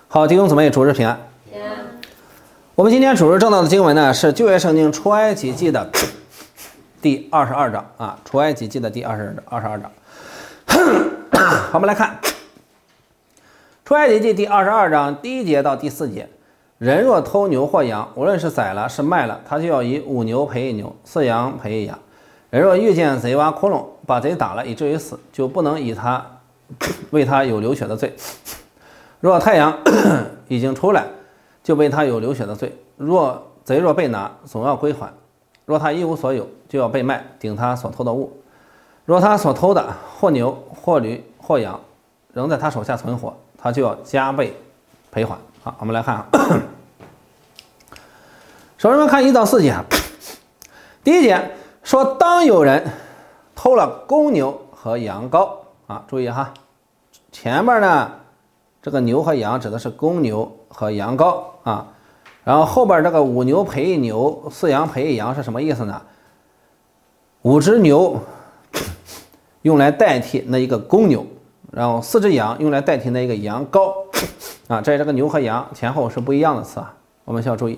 好，弟兄姊妹，主日平安。我们今天主日正道的经文呢，是旧约圣经出埃及记的第22章啊，出埃及记的第22章。好，我们来看出埃及记第22章1节到第4节。人若偷牛或羊，无论是宰了是卖了，他就要以5牛赔1牛，4羊赔1羊。人若遇见贼挖窟窿，把贼打了以至于死，就不能以他为他有流血的罪。若太阳已经出来，就为他有流血的罪。贼若被拿，总要归还。若他一无所有，就要被卖，顶他所偷的物。若他所偷的或牛或驴或羊仍在他手下存活，他就要加倍赔还。好，我们来看啊。首先我们看1到4节。第1节说，当有人偷了公牛和羊羔啊，注意哈，前面呢这个牛和羊指的是公牛和羊羔啊，然后后边这个5牛赔1牛，4羊赔1羊是什么意思呢？5只牛用来代替那一个公牛，然后4只羊用来代替那一个羊羔啊，这个牛和羊前后是不一样的词啊，我们需要注意。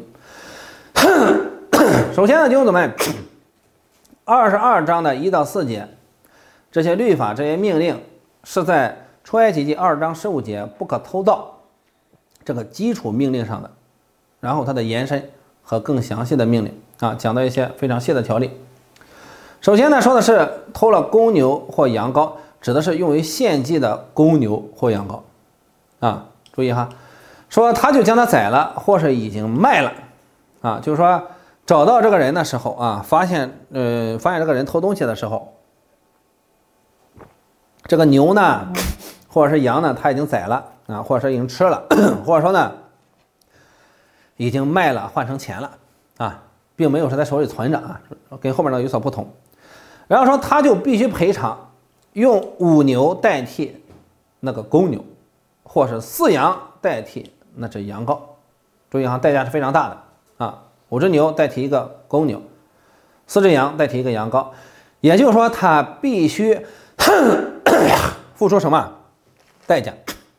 首先呢，弟兄姊妹，22章的1到4节，这些律法这些命令是在出埃及记2章15节不可偷盗这个基础命令上的，然后它的延伸和更详细的命令啊，讲到一些非常细的条例。首先呢，说的是偷了公牛或羊羔，指的是用于献祭的公牛或羊羔啊，注意哈，说他就将它宰了，或是已经卖了啊，就是说找到这个人的时候啊，发现这个人偷东西的时候，这个牛呢或者是羊呢，他已经宰了啊，或者是已经吃了，或者说呢已经卖了换成钱了啊，并没有是在手里存着啊，跟后面的有所不同。然后说他就必须赔偿，用5牛代替那个公牛，或是4羊代替那只羊羔。注意哈，代价是非常大的啊，5只牛代替一个公牛，4只羊代替一个羊羔，也就是说他必须付出什么代价？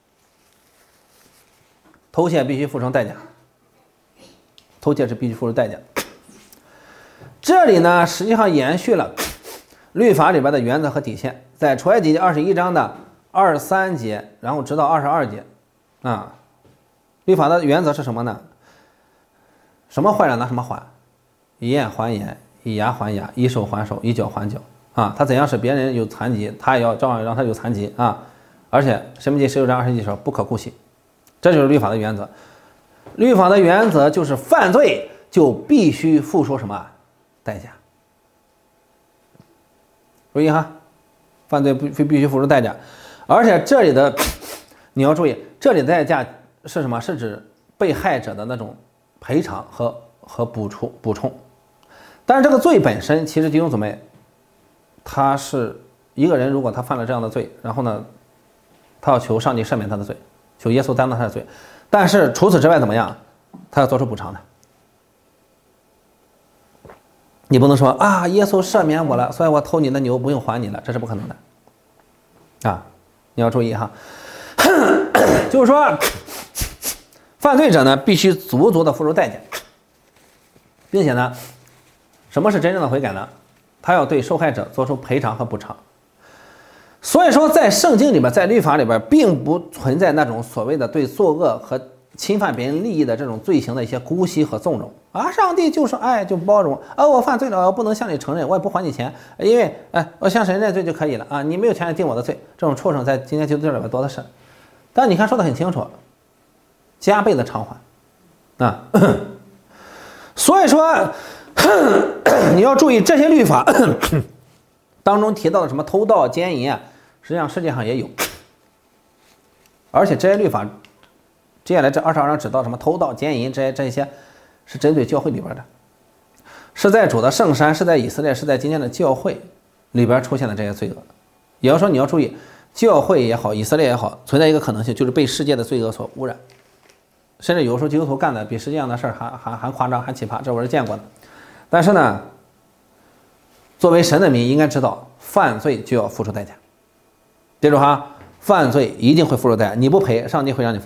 偷窃必须付出代价，偷窃是必须付出代价。这里呢，实际上延续了律法里边的原则和底线，在出埃及记21章的23节，然后直到22节啊，律法的原则是什么呢？什么坏了拿什么还，以眼还眼，以牙还牙，以手还手，以脚还脚啊。他怎样使别人有残疾，他也要照样让他有残疾啊。而且申命记16章20节说不可姑息，这就是律法的原则。律法的原则就是犯罪就必须付出什么代价。注意哈，犯罪必须付出代价，而且这里的你要注意，这里的代价是什么？是指被害者的那种赔偿和补充。但是这个罪本身，其实弟兄姊妹，他是一个人，如果他犯了这样的罪，然后呢，他要求上帝赦免他的罪，求耶稣担当他的罪，但是除此之外怎么样？他要做出补偿的。你不能说啊，耶稣赦免我了，所以我偷你的牛不用还你了，这是不可能的啊！你要注意哈，就是说，犯罪者呢必须足足的付出代价，并且呢，什么是真正的悔改呢？他要对受害者做出赔偿和补偿。所以说，在圣经里边，在律法里边，并不存在那种所谓的对作恶和侵犯别人利益的这种罪行的一些姑息和纵容啊！上帝就是爱，就包容啊！我犯罪了，我不能向你承认，我也不还你钱，因为我向神认罪就可以了啊！你没有权利定我的罪，这种畜生在今天基督教里边多的是。但你看说的很清楚，加倍的偿还啊！所以说你要注意这些律法当中提到的什么偷盗、奸淫啊，实际上世界上也有，而且这些律法。接下来这22章指到什么偷盗、奸淫，这些是针对教会里边的，是在主的圣山，是在以色列，是在今天的教会里边出现的这些罪恶。也就是说，你要注意，教会也好，以色列也好，存在一个可能性，就是被世界的罪恶所污染，甚至有时候基督徒干的比世界上的事还夸张、还奇葩，这我是见过的。但是呢，作为神的民，应该知道犯罪就要付出代价。记住哈，犯罪一定会付出代价，你不赔，上帝会让你付出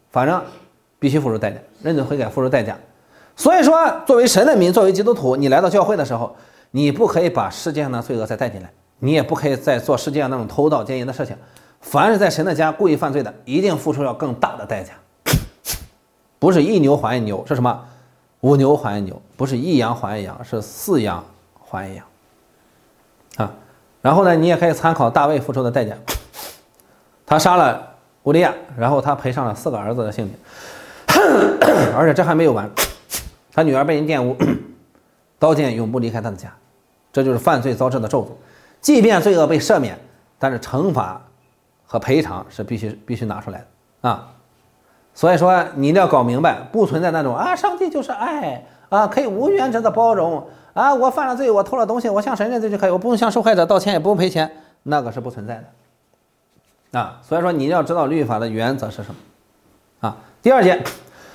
反正必须付出代价，认罪悔改付出代价。所以说，作为神的民，作为基督徒，你来到教会的时候，你不可以把世界上的罪恶再带进来，你也不可以再做世界上那种偷盗奸淫的事情。凡是在神的家故意犯罪的，一定付出要更大的代价。不是一牛还一牛，是什么？5牛还1牛，不是1羊还1羊，是4羊还1羊啊。然后呢，你也可以参考大卫付出的代价，他杀了乌利亚，然后他赔上了4个儿子的性命，而且这还没有完，他女儿被人玷污，刀剑永不离开他的家，这就是犯罪遭致的咒诅。即便罪恶被赦免，但是惩罚和赔偿是必须拿出来的啊。所以说你一定要搞明白，不存在那种啊，上帝就是爱啊，可以无原则的包容啊，我犯了罪，我偷了东西，我向神认罪就可以，我不用向受害者道歉，也不用赔钱，那个是不存在的啊。所以说你一定要知道律法的原则是什么啊。第2节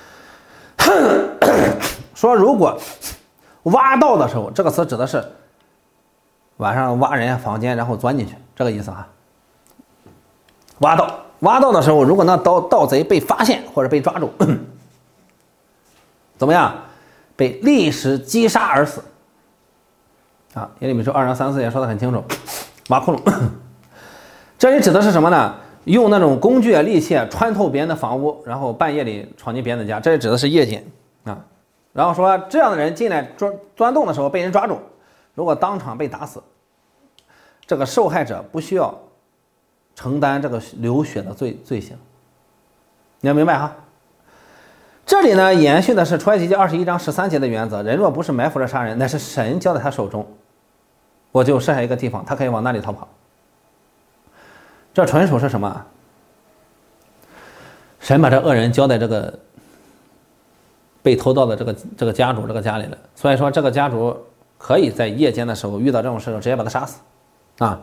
说，如果挖盗的时候，这个词指的是晚上挖人家房间然后钻进去，这个意思哈。挖盗的时候，如果那盗贼被发现或者被抓住，怎么样？被立时击杀而死啊！耶利米书2章3、4节说得很清楚，挖窟窿。这里指的是什么呢？用那种工具利器穿透别人的房屋，然后半夜里闯进别人的家，这里指的是夜间啊。然后说这样的人进来钻洞的时候被人抓住，如果当场被打死，这个受害者不需要承担这个流血的罪行，你要明白哈。这里呢延续的是出埃及记21章13节的原则，人若不是埋伏着杀人，乃是神交在他手中，我就设下一个地方，他可以往那里逃跑。这纯属是什么？神把这恶人交在这个被偷盗的这个家主这个家里了，所以说这个家主可以在夜间的时候遇到这种事情直接把他杀死啊，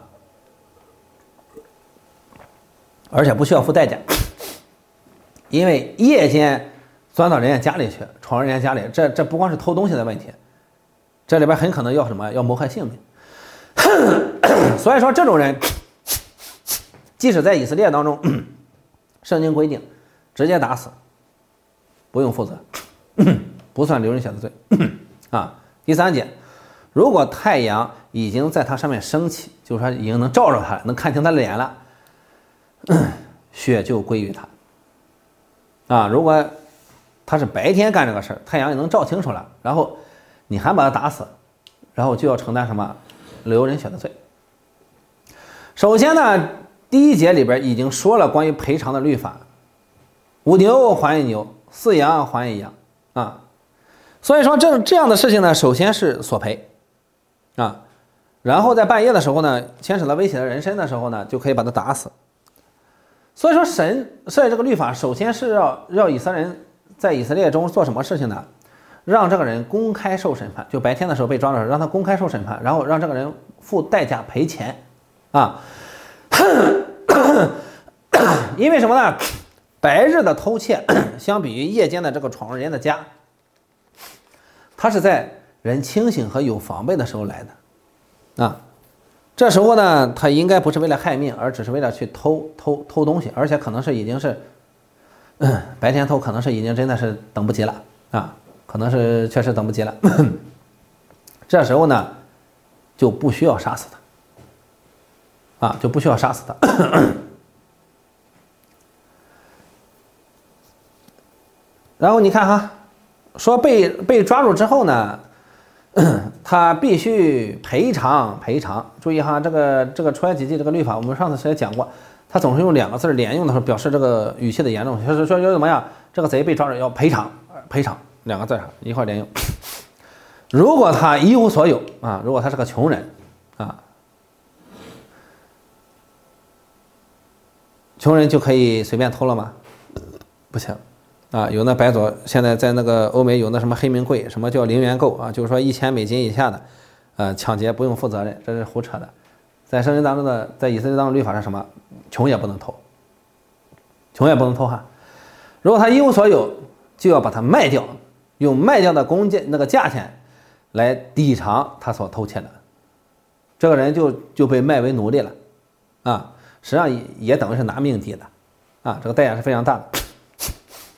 而且不需要付代价，因为夜间钻到人家家里去，闯人家家里，这不光是偷东西的问题，这里边很可能要什么？要谋害性命。所以说这种人，即使在以色列当中，圣经规定直接打死，不用负责，不算流人血的罪啊。第3节，如果太阳已经在他上面升起，就是说已经能照着他，能看清他的脸了，血就归于他啊。如果他是白天干这个事儿，太阳也能照清楚了，然后你还把他打死，然后就要承担什么流人血的罪。首先呢，第1节里边已经说了关于赔偿的律法，5牛还1牛，4羊还1羊啊。所以说这样的事情呢，首先是索赔啊，然后在半夜的时候呢，牵扯到威胁到人身的时候呢，就可以把他打死。所以说神设计这个律法，首先是让以色列人在以色列中做什么事情呢？让这个人公开受审判，就白天的时候被抓着，让他公开受审判，然后让这个人付代价赔钱啊。因为什么呢？白日的偷窃相比于夜间的这个闯入人的家，他是在人清醒和有防备的时候来的啊。这时候呢，他应该不是为了害命，而只是为了去偷东西，而且可能是已经是白天偷，可能是已经真的是等不及了啊，可能是确实等不及了。这时候呢，就不需要杀死他啊，就不需要杀死他。然后你看哈，说被抓住之后呢，他必须赔偿。注意哈，这个出埃及记这个律法，我们上次也讲过，他总是用2个字连用的时候表示这个语气的严重，就是说怎么样，这个贼被抓住要赔偿2个字一块连用。如果他一无所有啊，如果他是个穷人啊，穷人就可以随便偷了吗？不行啊！有那白左现在在那个欧美有那什么黑名贵，什么叫零元购啊？就是说1000美金以下的，抢劫不用负责任，这是胡扯的。在圣经当中的，在以色列当中律法是什么？穷也不能偷，哈。如果他一无所有，就要把它卖掉，用卖掉的那个价钱来抵偿他所偷窃的，这个人就被卖为奴隶了啊！实际上也等于是拿命抵的啊！这个代价是非常大的。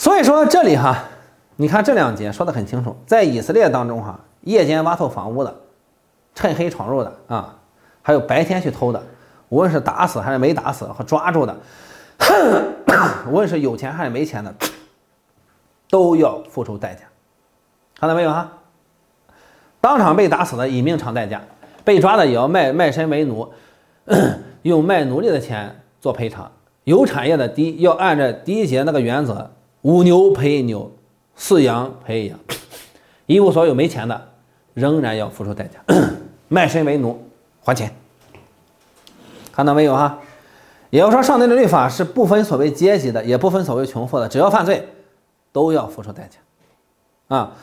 所以说这里哈，你看这2节说的很清楚，在以色列当中哈，夜间挖透房屋的，趁黑闯入的啊，还有白天去偷的，无论是打死还是没打死和抓住的，无论是有钱还是没钱的，都要付出代价。看到没有哈？当场被打死的以命偿代价，被抓的也要卖身为奴，用卖奴隶的钱做赔偿。有产业的要按照第1节那个原则，5牛赔1牛，4羊赔1羊。一无所有没钱的，仍然要付出代价，卖身为奴还钱。看到没有哈？也就是说，上帝的律法是不分所谓阶级的，也不分所谓穷富的，只要犯罪，都要付出代价啊。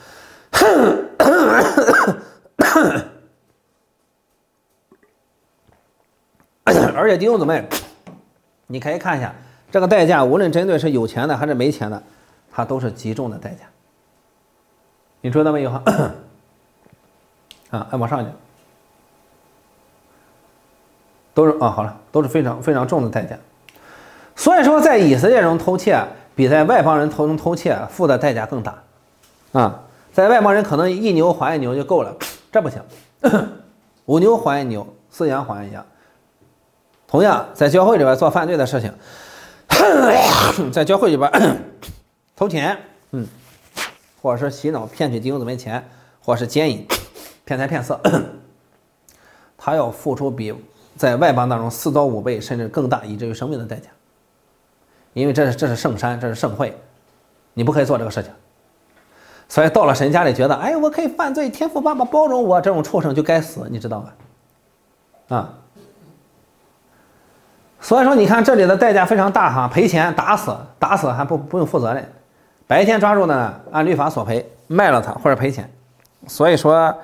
而且弟兄姊妹，你可以看一下这个代价，无论针对是有钱的还是没钱的，它都是极重的代价。你注意到没有哈？啊，往上一点，都是好了，都是非常非常重的代价。所以说，在以色列人偷窃比在外邦人中偷窃付的代价更大啊。在外邦人可能1牛还1牛就够了，这不行，5牛还1牛，4羊还1羊。同样，在教会里边做犯罪的事情，在教会里边偷钱，或者是洗脑骗取弟兄姊妹钱，或者是奸淫、骗财骗色，他要付出比在外邦当中4到5倍甚至更大，以至于生命的代价。因为这是圣山，这是圣会，你不可以做这个事情。所以到了神家里，觉得哎，我可以犯罪，天父爸爸包容我，这种畜生就该死，你知道吧？啊，所以说你看这里的代价非常大哈，赔钱打死还不用负责任，白天抓住的呢，按律法索赔，卖了他或者赔钱。所以说，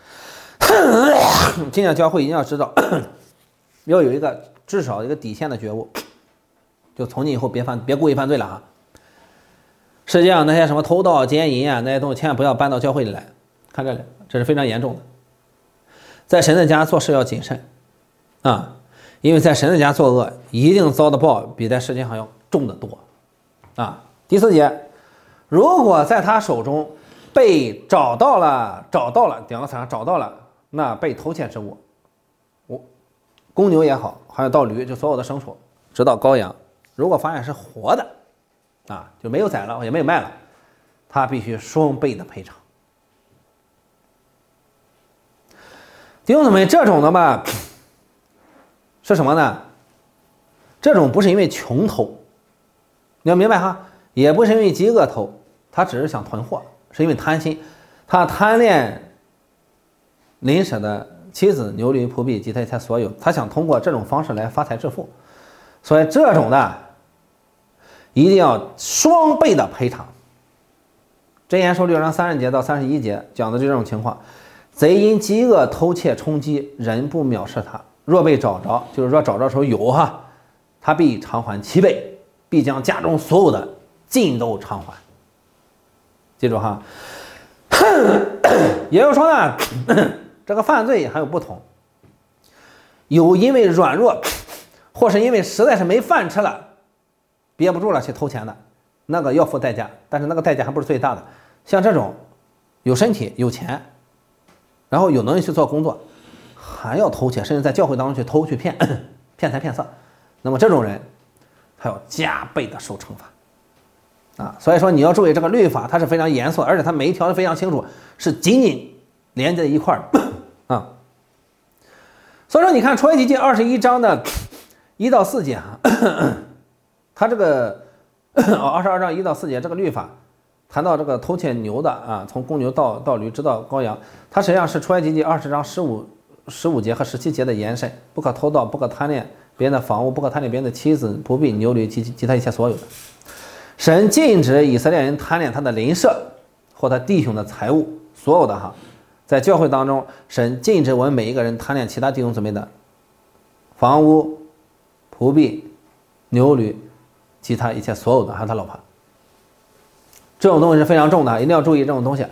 今天教会一定要知道，要有一个至少一个底线的觉悟，就从今以后别故意犯罪了哈。世界上那些什么偷盗、奸淫啊，那些东西千万不要搬到教会里来。看这里，这是非常严重的。在神的家做事要谨慎啊，因为在神的家作恶，一定遭的报比在世界上要重得多啊。第4节，如果在他手中被找到了，点个词，找到了那被偷窃之物，公牛也好，还有盗驴，就所有的牲畜，直到羔羊，如果发现是活的。啊，就没有宰了，也没有卖了，他必须双倍的赔偿。弟兄姊妹，这种的吧，是什么呢？这种不是因为穷偷，你要明白哈，也不是因为饥饿偷，他只是想囤货，是因为贪心，他贪恋邻舍的妻子、牛驴、仆婢及他一切所有，他想通过这种方式来发财致富，所以这种的。一定要双倍的赔偿。箴言书6章30节到31节讲的这种情况，贼因饥饿偷窃冲击，人不藐视他，若被找着，就是说找着时候有哈，他必偿还7倍，必将家中所有的尽都偿还。记住哈，也就是说呢，这个犯罪还有不同，有因为软弱，或是因为实在是没饭吃了。憋不住了去偷钱的，那个要付代价，但是那个代价还不是最大的。像这种有身体有钱，然后有能力去做工作，还要偷窃，甚至在教会当中去偷去骗财骗色，那么这种人他要加倍的受惩罚啊！所以说你要注意这个律法，它是非常严肃，而且它每一条都非常清楚，是紧紧连接在一块的啊。所以说你看出埃及记21章的1到4节啊。他这个22章1到4节这个律法谈到这个偷窃牛的啊，从公牛到驴直到羔羊，它实际上是出埃及记20章15节和17节的延伸，不可偷盗，不可贪恋别人的房屋，不可贪恋别人的妻子、仆婢、牛驴及他一切所有的。神禁止以色列人贪恋他的邻舍或他弟兄的财物，所有的哈，在教会当中，神禁止我们每一个人贪恋其他弟兄姊妹的房屋、仆婢、牛驴。其他一切所有的，还有他老婆，这种东西是非常重的，一定要注意这种东西。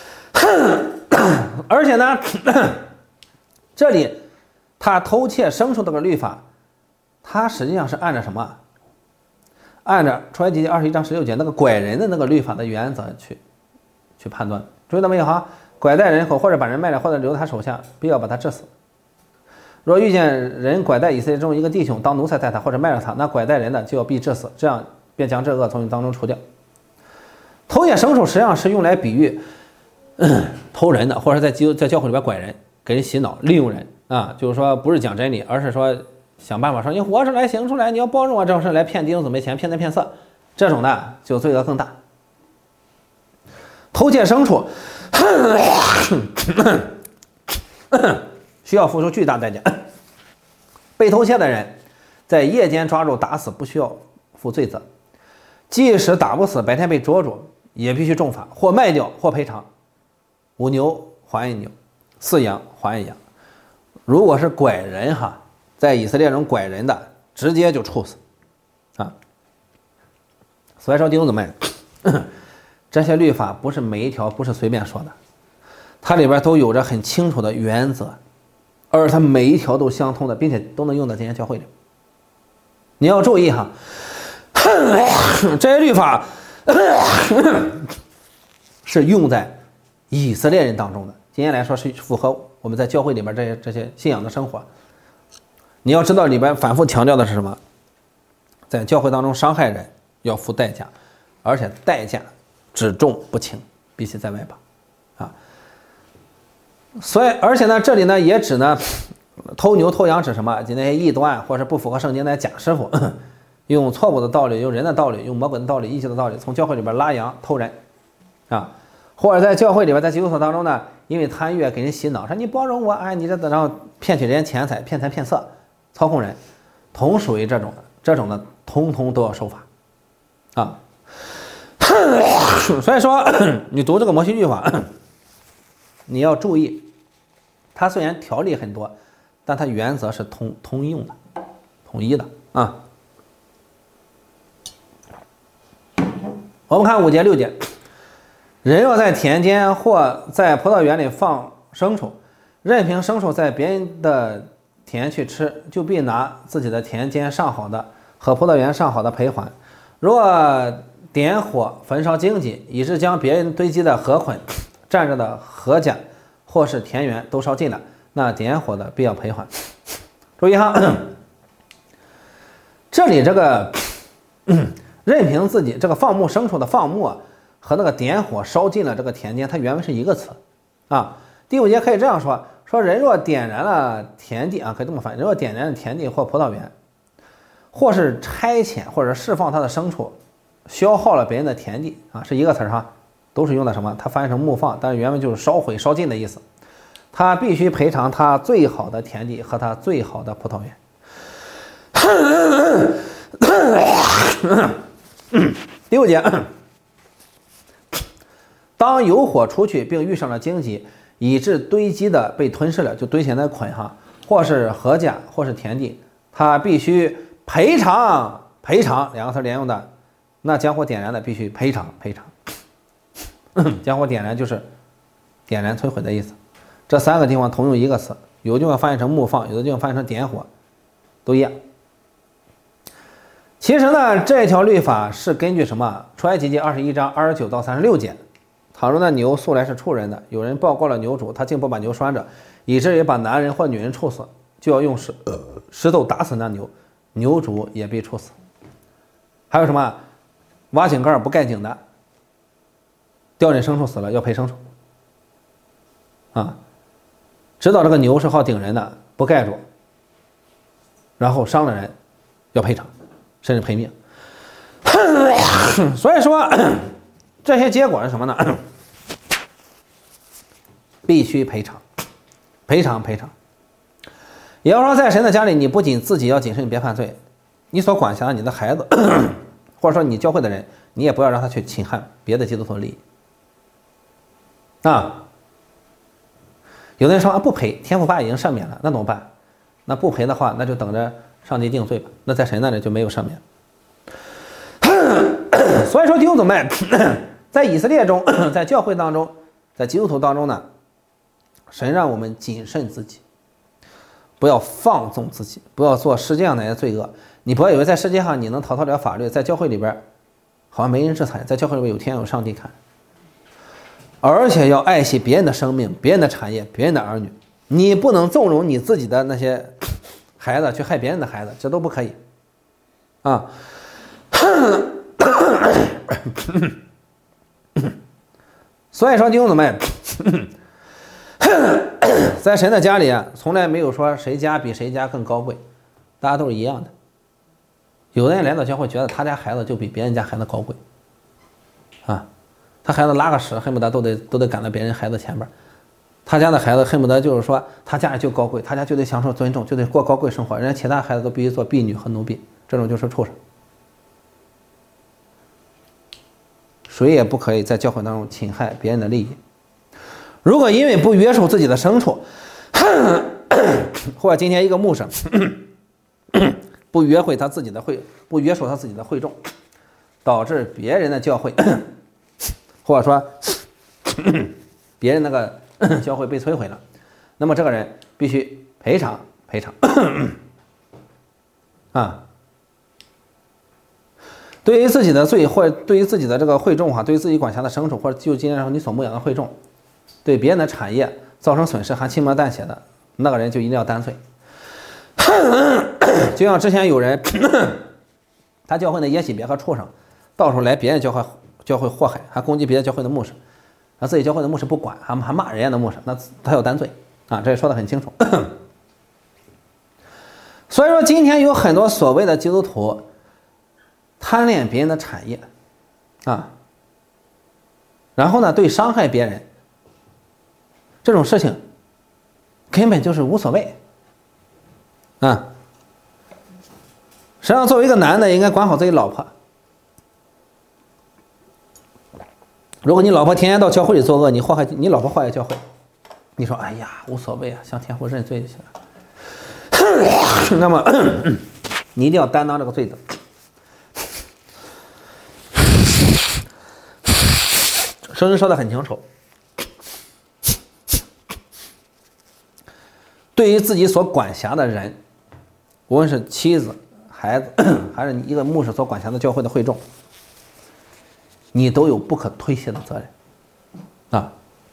而且呢，这里他偷窃牲畜这个律法，他实际上是按照什么？ 按照出埃及记21章16节那个拐人的那个律法的原则去判断。注意到没有哈？拐带人口或者把人卖了或者留在他手下，必要把他治死。若遇见人拐带以色列中一个弟兄当奴才待他或者卖了他，那拐带人的就要必治死，这样便将这恶从你当中除掉。偷窃牲畜实际上是用来比喻偷人的，或者在教会里边拐人，给人洗脑，利用人啊，就是说不是讲真理，而是说想办法说你活出来行出来，你要包容我，这种事来骗弟兄姊妹钱，骗财骗色，这种的就罪恶更大。偷窃牲畜需要付出巨大代价。被偷窃的人在夜间抓住打死，不需要负罪责；即使打不死，白天被捉住也必须重罚，或卖掉或赔偿。5牛还1牛，4羊还1羊。如果是拐人哈，在以色列中拐人的，直接就处死啊。所以说弟兄姊妹，这些律法不是每一条不是随便说的，它里边都有着很清楚的原则，而它每一条都相通的，并且都能用在今天教会里。你要注意哈，这些律法是用在以色列人当中的，今天来说是符合我们在教会里边这些信仰的生活。你要知道里边反复强调的是什么？在教会当中伤害人要付代价，而且代价只重不轻，比起在外吧，啊。所以，而且呢，这里呢也指呢，偷牛偷羊指什么？就那些异端或者不符合圣经的假师傅，用错误的道理、用人的道理、用魔鬼的道理、异教的道理，从教会里边拉羊偷人，啊，或者在教会里边，在基督徒当中呢，因为贪欲给人洗脑，说你包容我，哎，你这然后骗取人家钱财、骗财骗色、操控人，同属于这种的，通通都要受罚，啊。所以说，你读这个摩西律法，你要注意，它虽然条例很多，但它原则是通用的、统一的啊。我们看5节6节，人要在田间或在葡萄园里放牲畜，任凭牲畜在别人的田去吃，就必拿自己的田间上好的和葡萄园上好的赔还。若点火焚烧荆棘，以致将别人堆积的禾捆、站着的禾甲或是田园都烧尽了，那点火的必要赔还。注意哈，这里这个任凭自己这个放牧牲畜的放牧和那个点火烧尽了这个田间，它原文是一个词啊。第5节可以这样说：人若点燃了田地啊，可以这么翻，人若点燃了田地或葡萄园，或是差遣或者释放他的牲畜，消耗了别人的田地啊，是一个词哈，都是用的什么？它翻译成牧放，但是原文就是烧毁、烧尽的意思。他必须赔偿他最好的田地和他最好的葡萄园。第5节，当有火出去，并遇上了荆棘，以致堆积的被吞噬了，就堆起来的捆哈，或是禾甲，或是田地，他必须赔偿两个词连用的。那将火点燃的必须赔偿。将火点燃就是点燃摧毁的意思。这3个地方同用一个词，有的地方翻译成牧放，有的地方翻译成点火，都一样。其实呢，这条律法是根据什么？出埃及记21章29到36节。倘若那牛素来是处人的，有人报告了牛主，他竟不把牛拴着，以至于把男人或女人处死，就要用石头打死那牛，牛主也被处死。还有什么？挖井盖不盖井的，掉进牲畜死了要赔牲畜啊！知道这个牛是好顶人的，不盖住，然后伤了人，要赔偿，甚至赔命。所以说，这些结果是什么呢？必须赔偿。也要说，在神的家里，你不仅自己要谨慎，别犯罪，你所管辖的你的孩子，或者说你教会的人，你也不要让他去侵害别的基督徒的利益啊。有的人说啊，不赔，天父爸已经赦免了，那怎么办？那不赔的话，那就等着上帝定罪吧。那在神那里就没有赦免。所以说，弟兄姊妹，在以色列中，在教会当中，在基督徒当中呢，神让我们谨慎自己，不要放纵自己，不要做世界上那些罪恶。 你不要以为在世界上你能逃得了法律，在教会里边好像没人制裁，在教会里边有天有上帝看。而且要爱惜别人的生命、别人的产业、别人的儿女，你不能纵容你自己的那些孩子去害别人的孩子，这都不可以啊。所以说弟兄姊妹，在神的家里啊，从来没有说谁家比谁家更高贵，大家都是一样的。有的人来到教会觉得他家孩子就比别人家孩子高贵啊，他孩子拉个屎恨不得都得赶到别人孩子前边，他家的孩子恨不得就是说他家里就高贵，他家就得享受尊重，就得过高贵生活，人家其他孩子都必须做婢女和奴婢，这种就是畜生。谁也不可以在教会当中侵害别人的利益。如果因为不约束自己的牲畜，或者今天一个牧师不约束他自己的会众，导致别人的教会或者说别人那个教会被摧毁了，那么这个人必须赔偿啊。对于自己的罪，或者对于自己的这个会众对于自己管辖的牲畜，或者就今天说你所牧养的会众，对别人的产业造成损失还轻描淡写的，那个人就一定要担罪。就像之前有人他教会的耶洗别和畜生到处来别人教会祸害，还攻击别的教会的牧师，而自己教会的牧师不管，还骂人家的牧师，那他要担罪啊，这也说得很清楚。所以说今天有很多所谓的基督徒贪恋别人的产业啊，然后呢对伤害别人这种事情根本就是无所谓啊。实际上作为一个男的应该管好自己老婆，如果你老婆天天到教会里作恶，你老婆祸害教会，你说哎呀无所谓啊，向天父认罪就行了。那么你一定要担当这个罪责。圣经说得很清楚，对于自己所管辖的人，无论是妻子、孩子，还是你一个牧师所管辖的教会的会众，你都有不可推卸的责任啊。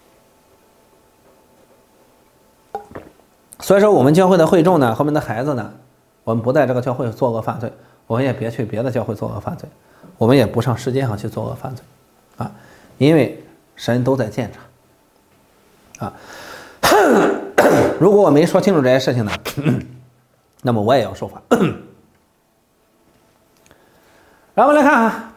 所以说我们教会的会众呢，和我们的孩子呢，我们不在这个教会作恶犯罪，我们也别去别的教会作恶犯罪，我们也不上世界上去作恶犯罪啊，因为神都在见着啊。如果我没说清楚这些事情呢，那么我也要受罚。然后来看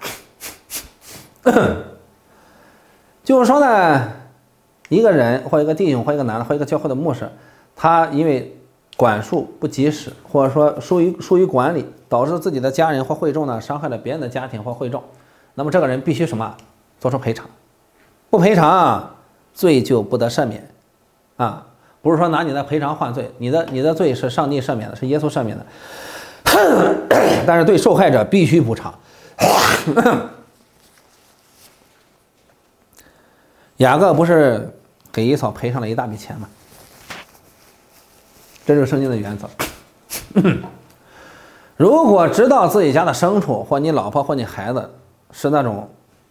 就是说呢，一个人或一个弟兄或一个男的或一个教会的牧师，他因为管束不及时，或者说疏于管理，导致自己的家人或会众呢伤害了别人的家庭或会众，那么这个人必须什么？做出赔偿，不赔偿罪就不得赦免啊！不是说拿你的赔偿换罪，你的罪是上帝赦免的，是耶稣赦免的，但是对受害者必须补偿。雅各不是给以扫赔上了一大笔钱吗？这就是圣经的原则。如果知道自己家的牲畜或你老婆或你孩子是那种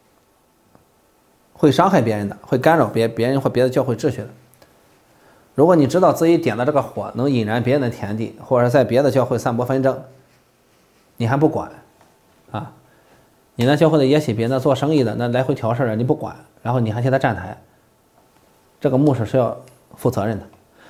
会伤害别人的，会干扰别人或别的教会秩序的，如果你知道自己点的这个火能引燃别人的田地，或者在别的教会散播纷争，你还不管啊？你那教会的也许别那做生意的那来回挑事的你不管，然后你还替他站台，这个牧师是要负责任的。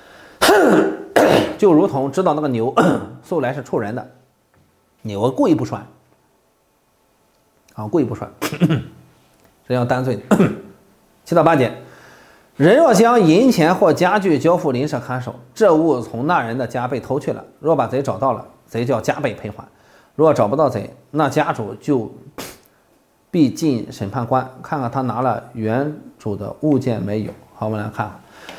就如同知道那个牛素来是畜人的，牛故意不拴啊，故意不拴，这要担罪的。7到8节，人若将银钱或家具交付邻舍看守，这物从那人的家被偷去了，若把贼找到了，贼叫加倍赔还；若找不到贼，那家主就必进审判官，看看他拿了原主的物件没有。好，我们来看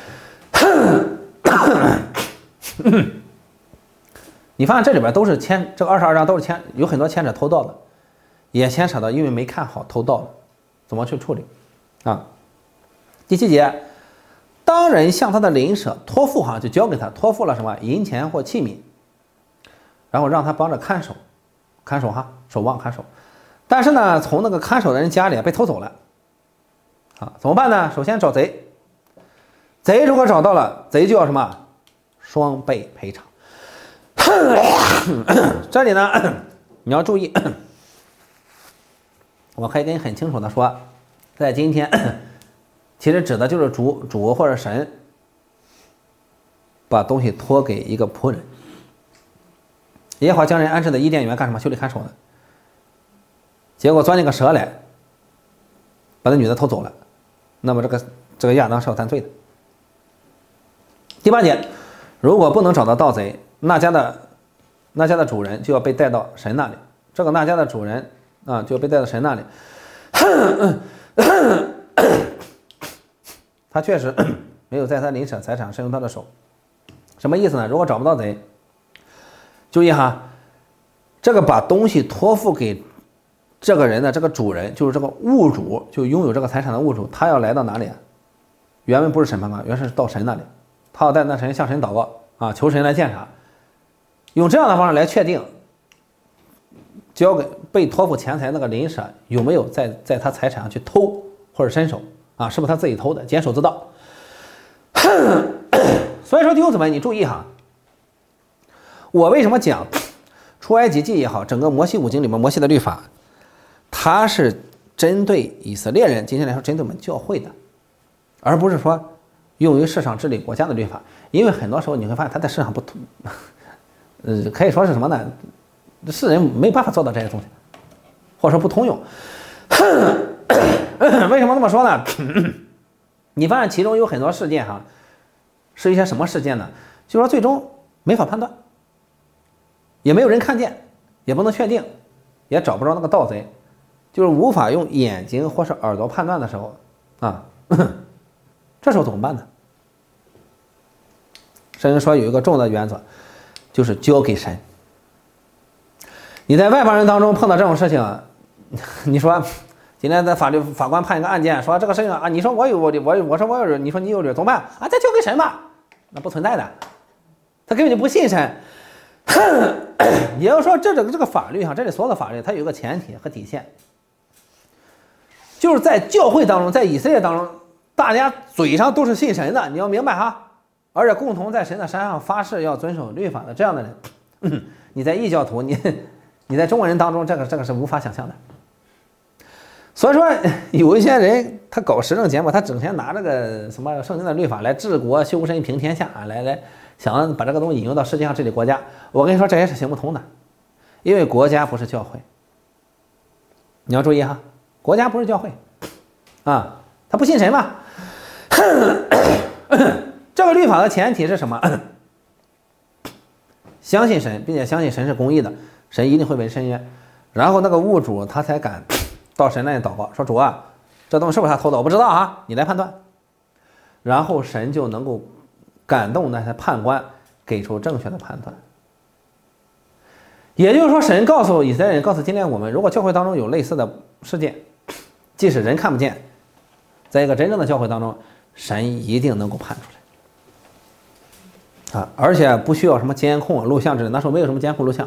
你发现这里边都是这个22章都是有很多牵扯偷盗的，也牵扯到因为没看好偷盗的怎么去处理啊。第7节，当人向他的邻舍托付就交给他，托付了什么银钱或器皿，然后让他帮着看守， 看守哈，守望看守。但是呢，从那个看守的人家里被偷走了，啊，怎么办呢？首先找贼，贼如果找到了，贼就要什么？双倍赔偿。这里呢，你要注意，我可以跟你很清楚的说，在今天，其实指的就是主或者神把东西托给一个仆人。耶和华将人安置在伊甸园干什么？修理看守的。结果钻进个蛇来，把那女的偷走了。那么这个亚当是要担罪的。第8节，如果不能找到盗贼，那家的主人就要被带到神那里。这个那家的主人啊，就要被带到神那里。他确实没有在他邻舍财产伸入他的手。什么意思呢？如果找不到贼，注意哈，这个把东西托付给这个人的这个主人，就是这个物主，就拥有这个财产的物主，他要来到哪里啊？原文不是审判官，原是到神那里，他要带那神向神祷告啊，求神来鉴察，用这样的方式来确定交给被托付钱财那个邻舍有没有在他财产上去偷或者伸手啊，是不是他自己偷的，监守自盗。所以说弟兄姊妹，你注意哈，我为什么讲出埃及记也好，整个摩西五经里面摩西的律法，它是针对以色列人，今天来说针对我们教会的，而不是说用于世上治理国家的律法。因为很多时候你会发现它在世上不通，可以说是什么呢？世人没办法做到这些东西，或者说不通用。为什么这么说呢？你发现其中有很多事件哈，是一些什么事件呢？就是说最终没法判断，也没有人看见，也不能确定，也找不着那个盗贼，就是无法用眼睛或是耳朵判断的时候啊，这时候怎么办呢？圣经说有一个重要的原则，就是交给神。你在外邦人当中碰到这种事情，你说今天的法官判一个案件，说这个事情啊，你说我说我有，你说你有理，怎么办啊？再交给神吧，那不存在的，他根本就不信神。也就是说，这个法律哈，这里所有的法律它有一个前提和底线，就是在教会当中，在以色列当中，大家嘴上都是信神的，你要明白哈，而且共同在神的山上发誓要遵守律法的这样的人，你在异教徒，你在中国人当中，这个是无法想象的。所以说，有一些人他搞时政节目，他整天拿这个什么圣经的律法来治国修身平天下，来想把这个东西引用到世界上治理国家。我跟你说，这也是行不通的，因为国家不是教会。你要注意哈，国家不是教会啊，他不信神嘛。这个律法的前提是什么？相信神，并且相信神是公义的，神一定会为伸冤。然后那个物主他才敢到神那里祷告，说主啊，这东西是不是他偷的？我不知道啊，你来判断。然后神就能够感动那些判官，给出正确的判断。也就是说，神告诉以色列人，告诉今天我们，如果教会当中有类似的事件，即使人看不见，在一个真正的教会当中，神一定能够判出来啊！而且不需要什么监控、录像之类的，那时候没有什么监控、录像。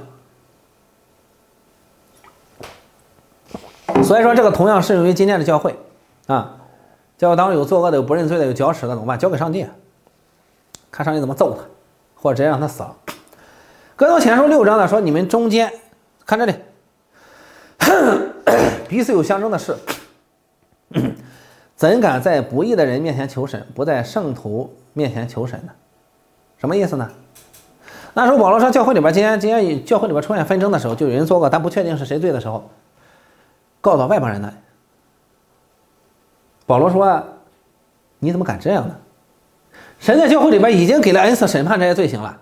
所以说，这个同样适用于今天的教会啊。教会当中有作恶的，有不认罪的，有搅屎的，怎么办？交给上帝，看上帝怎么揍他，或者直接让他死了。哥林多前书6章呢说，你们中间看这里，彼此有相争的事，怎敢在不义的人面前求神，不在圣徒面前求神呢？什么意思呢？那时候保罗说，教会里边今天教会里边出现纷争的时候，就有人作恶，但不确定是谁对的时候，告到外邦人那里。保罗说，你怎么敢这样呢？神在教会里边已经给了恩赐审判这些罪行了。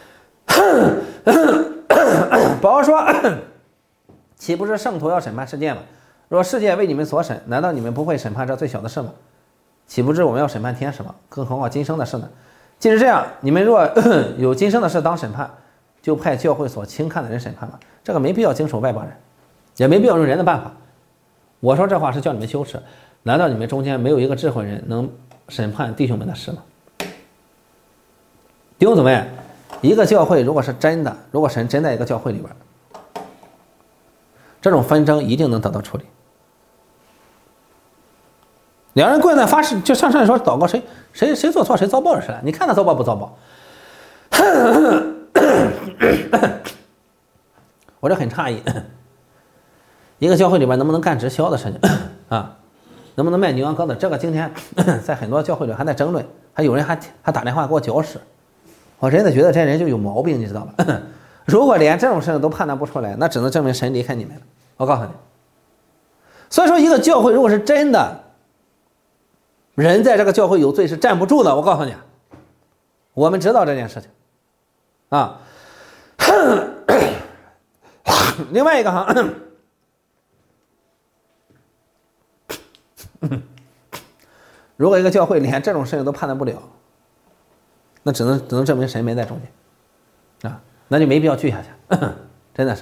保罗说，岂不是圣徒要审判世界吗？若世界为你们所审，难道你们不会审判这最小的事吗？岂不知我们要审判天使吗？更何况今生的事呢？既是这样，你们若有今生的事当审判，就派教会所轻看的人审判吧。这个没必要经手外邦人，也没必要用人的办法。我说这话是叫你们羞耻，难道你们中间没有一个智慧人能审判弟兄们的事吗？弟兄姊妹，一个教会如果是真的，如果神真在一个教会里边， 这种纷争一定能得到处理。两人跪在发誓，就上来说祷告，谁做错谁遭报是谁，你看他遭报不遭报？我这很诧异，一个教会里边能不能干直销的事情啊？能不能卖牛羊羔的？这个今天在很多教会里还在争论，还有人还打电话给我搅屎。我真的觉得这人就有毛病，你知道吧？如果连这种事情都判断不出来，那只能证明神离开你们了。我告诉你，所以说一个教会如果是真的人在这个教会有罪是站不住的。我告诉你，我们知道这件事情啊。另外一个哈，如果一个教会连这种事情都判断不了，那只能证明神没在中间啊，那就没必要聚下去，真的是。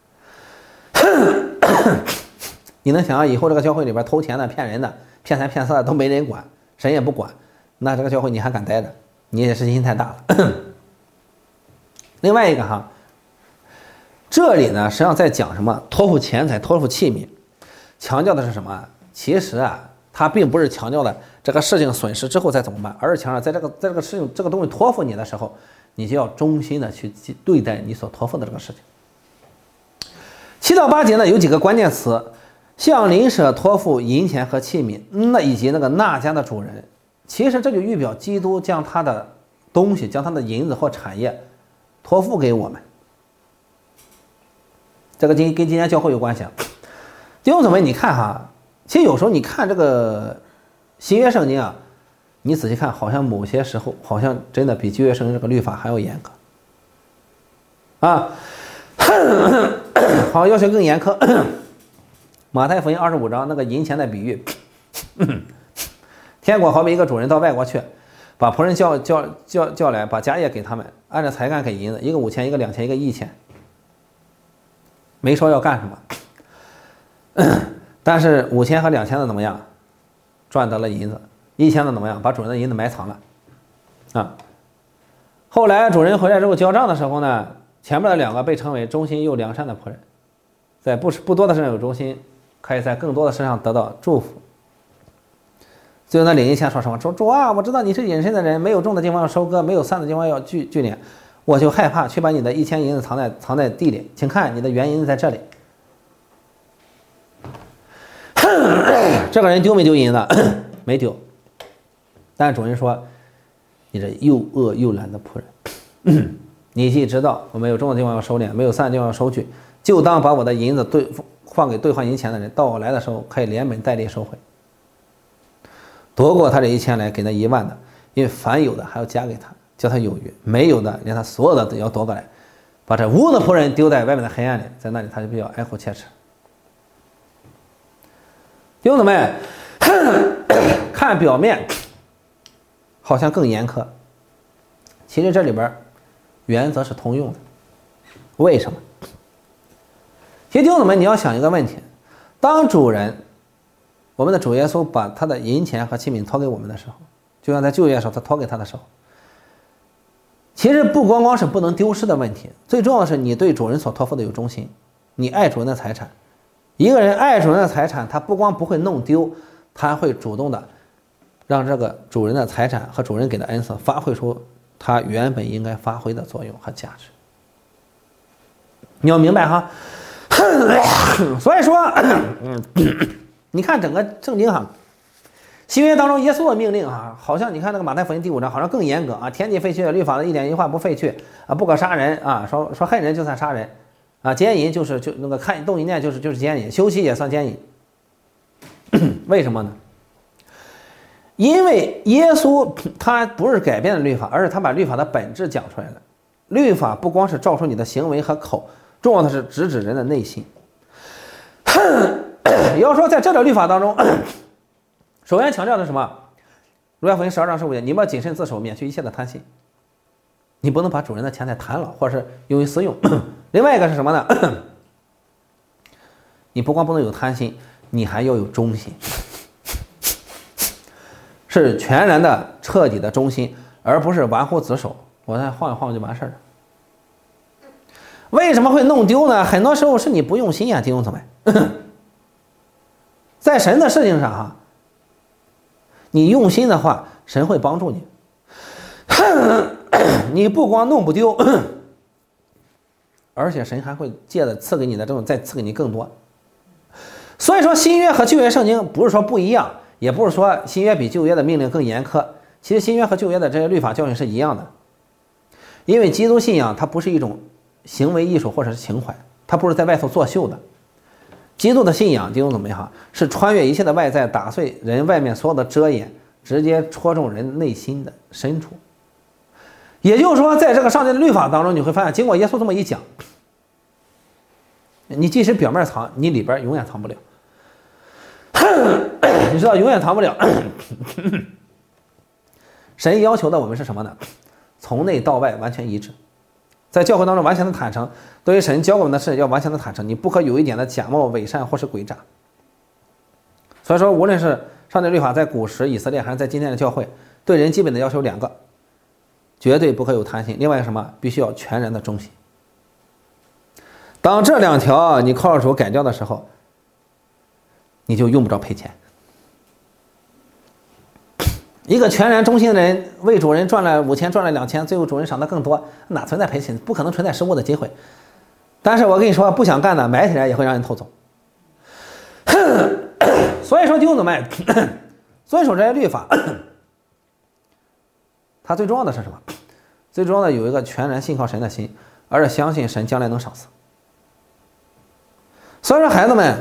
你能想象以后这个教会里边偷钱的、骗人的、骗财骗色的都没人管，神也不管，那这个教会你还敢待着？你也是心太大了。另外一个哈，这里呢实际上在讲什么？托付钱财、托付器皿，强调的是什么？其实啊，他并不是强调的这个事情损失之后再怎么办，而是强调在这个事情这个东西托付你的时候，你就要衷心的去对待你所托付的这个事情。7到8节呢有几个关键词，向邻舍托付银钱和器皿，那以及那个那家的主人，其实这就预表基督将他的东西，将他的银子或产业托付给我们。这个跟今天教会有关系啊。弟兄姊妹，你看哈，其实有时候你看这个新约圣经啊，你仔细看，好像某些时候好像真的比旧约圣经这个律法还要严格啊，好像要求更严苛。马太福音25章那个银钱的比喻，天国好比一个主人到外国去，把仆人叫来，把家业给他们，按照才干给银子，一个5000，一个2000，一个1000，没说要干什么。但是5000和2000的怎么样？赚得了银子。1000的怎么样？把主人的银子埋藏了啊。后来主人回来之后交账的时候呢，前面的2个被称为忠心又良善的仆人，在不多的事上有忠心，可以在更多的事上得到祝福。最后那领1000说什么？说主啊，我知道你是隐身的人，没有种的地方要收割，没有散的地方要聚敛，我就害怕，去把你的1000银子藏在地里，请看你的原银子在这里。这个人丢没丢银子？没丢。但主人说，你这又恶又懒的仆人，你既知道我没有种的地方要收敛，没有散的地方要收据，就当把我的银子换给兑换银钱的人，到我来的时候可以连本带利收回。夺过他这1000来给那1万的，因为凡有的还要加给他，叫他有余；没有的连他所有的都要夺过来，把这无的仆人丢在外面的黑暗里，在那里他就比较哀哭切齿。弟兄姊妹，看表面好像更严苛，其实这里边原则是通用的。为什么？其实弟兄姊妹，你要想一个问题，当主人，我们的主耶稣把他的银钱和器皿托给我们的时候，就像在旧约时候他托给他的时候，其实不光光是不能丢失的问题，最重要的是你对主人所托付的有忠心，你爱主人的财产。一个人爱主人的财产，他不光不会弄丢，他会主动的让这个主人的财产和主人给的恩赐发挥出他原本应该发挥的作用和价值。你要明白哈。所以说你看整个圣经哈，新约当中耶稣的命令哈，好像你看那个马太福音第5章好像更严格啊，天地废去，律法的一点一画不废去啊，不可杀人啊，说恨人就算杀人啊，奸淫就那个看动一念就是奸淫，休妻也算奸淫。为什么呢？因为耶稣他不是改变了律法，而是他把律法的本质讲出来了。律法不光是照出你的行为和口，重要的是直指人的内心。也要说在这个律法当中，首先强调的是什么？路加福音12章15节，你们要谨慎自守，免去一切的贪心。你不能把主人的钱财贪了，或者是用于私用。另外一个是什么呢？你不光不能有贪心，你还要有忠心，是全然的、彻底的忠心，而不是玩忽职守，我再晃一晃就完事儿了。 为什么会弄丢呢？很多时候是你不用心呀，弟兄姊妹。在神的事情上哈，你用心的话，神会帮助你。你不光弄不丢，而且神还会借着赐给你的这种再赐给你更多。所以说新约和旧约圣经不是说不一样，也不是说新约比旧约的命令更严苛，其实新约和旧约的这些律法教训是一样的。因为基督信仰它不是一种行为艺术或者是情怀，它不是在外头作秀的。基督的信仰，弟兄姊妹哈，是穿越一切的外在，打碎人外面所有的遮掩，直接戳中人内心的深处。也就是说，在这个上帝的律法当中，你会发现，经过耶稣这么一讲，你即使表面藏，你里边永远藏不了。你知道永远藏不了。神要求的我们是什么呢？从内到外完全一致，在教会当中完全的坦诚，对于神教给我们的事要完全的坦诚，你不可有一点的假冒伪善或是诡诈。所以说，无论是上帝律法在古时以色列还是在今天的教会，对人基本的要求两个：绝对不可有贪心，另外什么？必须要全然的忠心。当这两条你靠着手改掉的时候，你就用不着赔钱。一个全然忠心的人为主人赚了5000，赚了2000，最后主人赏的更多，哪存在赔钱？不可能存在失误的机会。但是我跟你说，不想干的买起来也会让人偷走。所以说弟兄姊妹，遵守这些律法，它最重要的是什么？最重要的有一个全然信靠神的心，而且相信神将来能赏赐。所以说孩子们，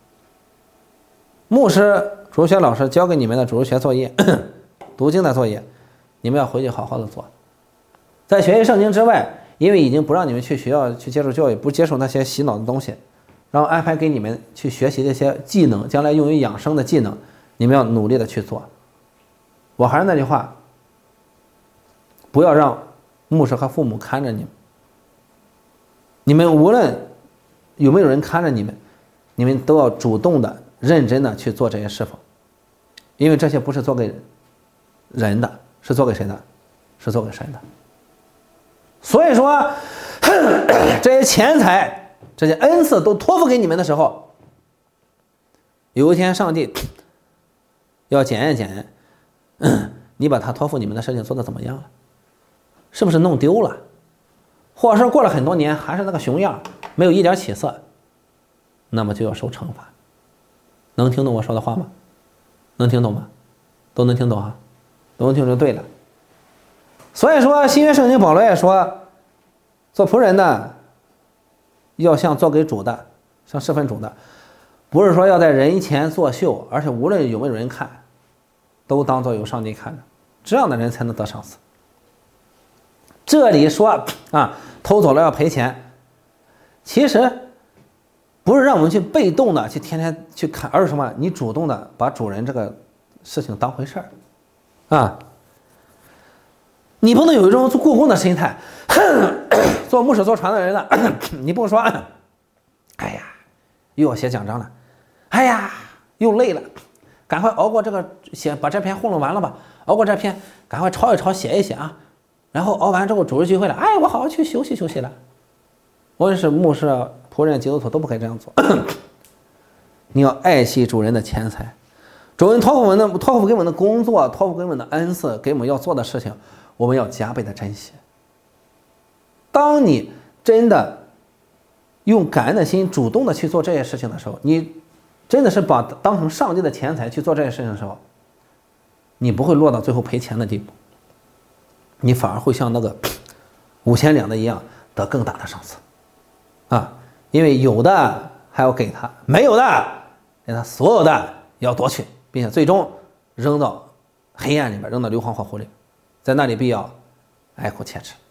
牧师、主日学老师教给你们的主日学作业、读经的作业，你们要回去好好的做。在学习圣经之外，因为已经不让你们去学校去接受教育，不接受那些洗脑的东西，然后安排给你们去学习这些技能，将来用于养生的技能，你们要努力的去做。我还是那句话，不要让牧师和父母看着你们。你们无论有没有人看着你们，你们都要主动的、认真的去做这些事奉，因为这些不是做给人的，是做给谁的？是做给神的。所以说，这些钱财、这些恩赐都托付给你们的时候，有一天上帝要检验检验，你把他托付你们的事情做得怎么样了？是不是弄丢了？或者说过了很多年还是那个熊样，没有一点起色，那么就要受惩罚。能听懂我说的话吗？能听懂吗？都能听懂哈，都能听就对了。所以说新约圣经保罗也说，做仆人的要像做给主的，像侍奉主的，不是说要在人前作秀，而且无论有没有人看，都当作有上帝看着，这样的人才能得赏赐。这里说啊，偷走了要赔钱，其实不是让我们去被动的去天天去看，而是什么？你主动的把主人这个事情当回事儿啊。你不能有一种做故宫的心态，做牧师做传道人的，你不说，哎呀，又要写讲章了，哎呀，又累了，赶快熬过这个把这篇糊弄完了吧，熬过这篇，赶快抄一抄，写一写啊，然后熬完之后主日聚会了，哎，我好好去休息休息了。无论是牧师、仆人、基督徒都不可以这样做。你要爱惜主人的钱财，主人托付给我们的工作，托付给我们的恩赐，给我们要做的事情，我们要加倍的珍惜。当你真的用感恩的心主动的去做这些事情的时候，你真的是把当成上帝的钱财去做这些事情的时候，你不会落到最后赔钱的地步，你反而会像那个5000两的一样得更大的赏赐啊！因为有的还要给他，没有的连他所有的要夺去，并且最终扔到黑暗里面，扔到硫磺火湖里，在那里必要哀哭切齿。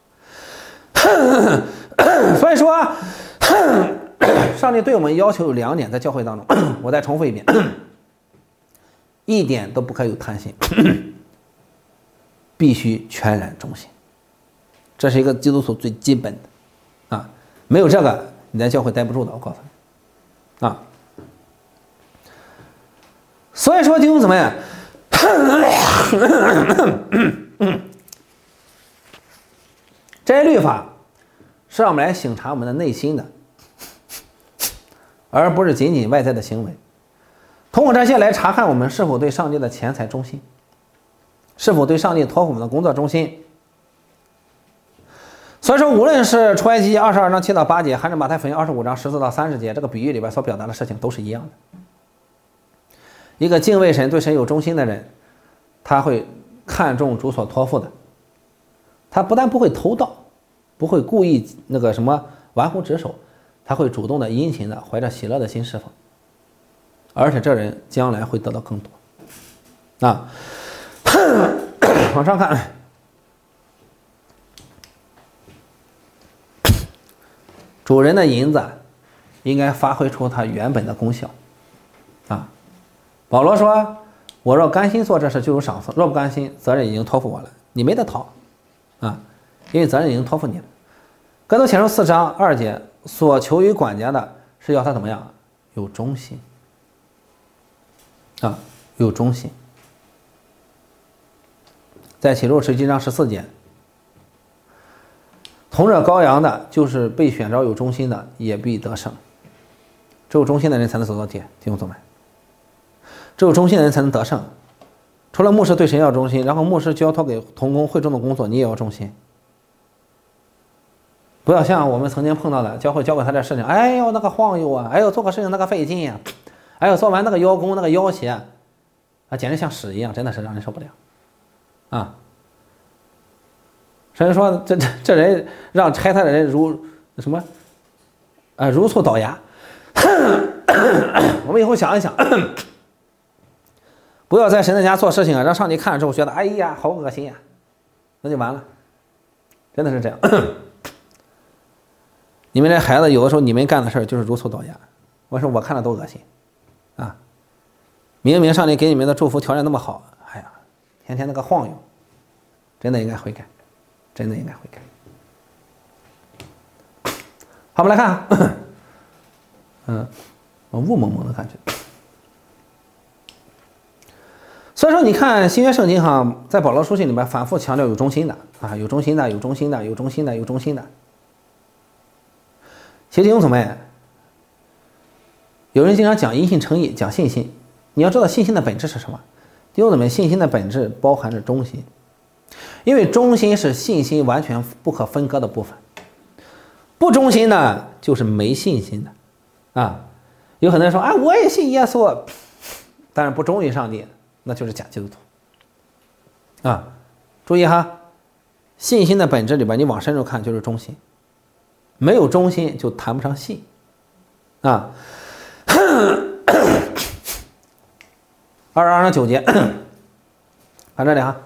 所以说，上帝对我们要求有2点，在教会当中，我再重复一遍，一点都不可以有贪心，必须全然忠心，这是一个基督徒最基本的啊，没有这个你在教会待不住的，我告诉你啊。所以说弟兄姊妹，这些律法是让我们来省察我们的内心的，而不是仅仅外在的行为。通过这些来查看我们是否对上帝的钱财忠心，是否对上帝托付我们的工作忠心。所以说，无论是出埃及记22章7到8节，还是马太福音25章14到30节，这个比喻里边所表达的事情都是一样的。一个敬畏神、对神有忠心的人，他会看重主所托付的，他不但不会偷盗，不会故意玩忽职守，他会主动的、殷勤的、怀着喜乐的心侍奉，而且这人将来会得到更多。啊，往上看。主人的银子应该发挥出它原本的功效啊。保罗说：“我若甘心做这事，就有赏赐；若不甘心，责任已经托付我了，你没得逃啊，因为责任已经托付你了。”哥林多前书4章2节，所求于管家的是要他怎么样？有忠心啊，有忠心。在启示录17章14节。同着羔羊的，就是被选召有忠心的，也必得胜。只有忠心的人才能走到底，弟兄姊妹。只有忠心的人才能得胜。除了牧师对神要忠心，然后牧师交托给同工会中的工作，你也要忠心。不要像我们曾经碰到的，教会交给他这事情，哎呦那个晃悠啊，哎呦做个事情那个费劲呀，哎呦做完那个邀功那个要挟啊，简直像屎一样，真的是让人受不了啊。神说这人让拆他的人如醋倒牙。我们以后想一想，不要在神的家做事情啊，让上帝看了之后觉得哎呀好恶心呀，那就完了，真的是这样。你们这孩子有的时候你们干的事儿就是如醋倒牙，我说我看了都恶心啊！明明上帝给你们的祝福条件那么好，哎呀，天天那个晃悠，真的应该悔改。真的应该会改。好，我们来看，雾蒙蒙的感觉。所以说，你看新约圣经哈，在保罗书信里面反复强调有忠心的啊，有忠心的，有忠心的，有忠心的，有忠心的。其实弟兄姊妹，有人经常讲因信称义，讲信心。你要知道信心的本质是什么？弟兄姊妹，信心的本质包含着忠心。因为忠心是信心完全不可分割的部分，不忠心呢就是没信心的啊。有很多人说啊，我也信耶稣，但是不忠于上帝，那就是假基督徒啊。注意哈，信心的本质里边，你往深处看就是忠心，没有忠心就谈不上信啊。22章9节，看这里哈。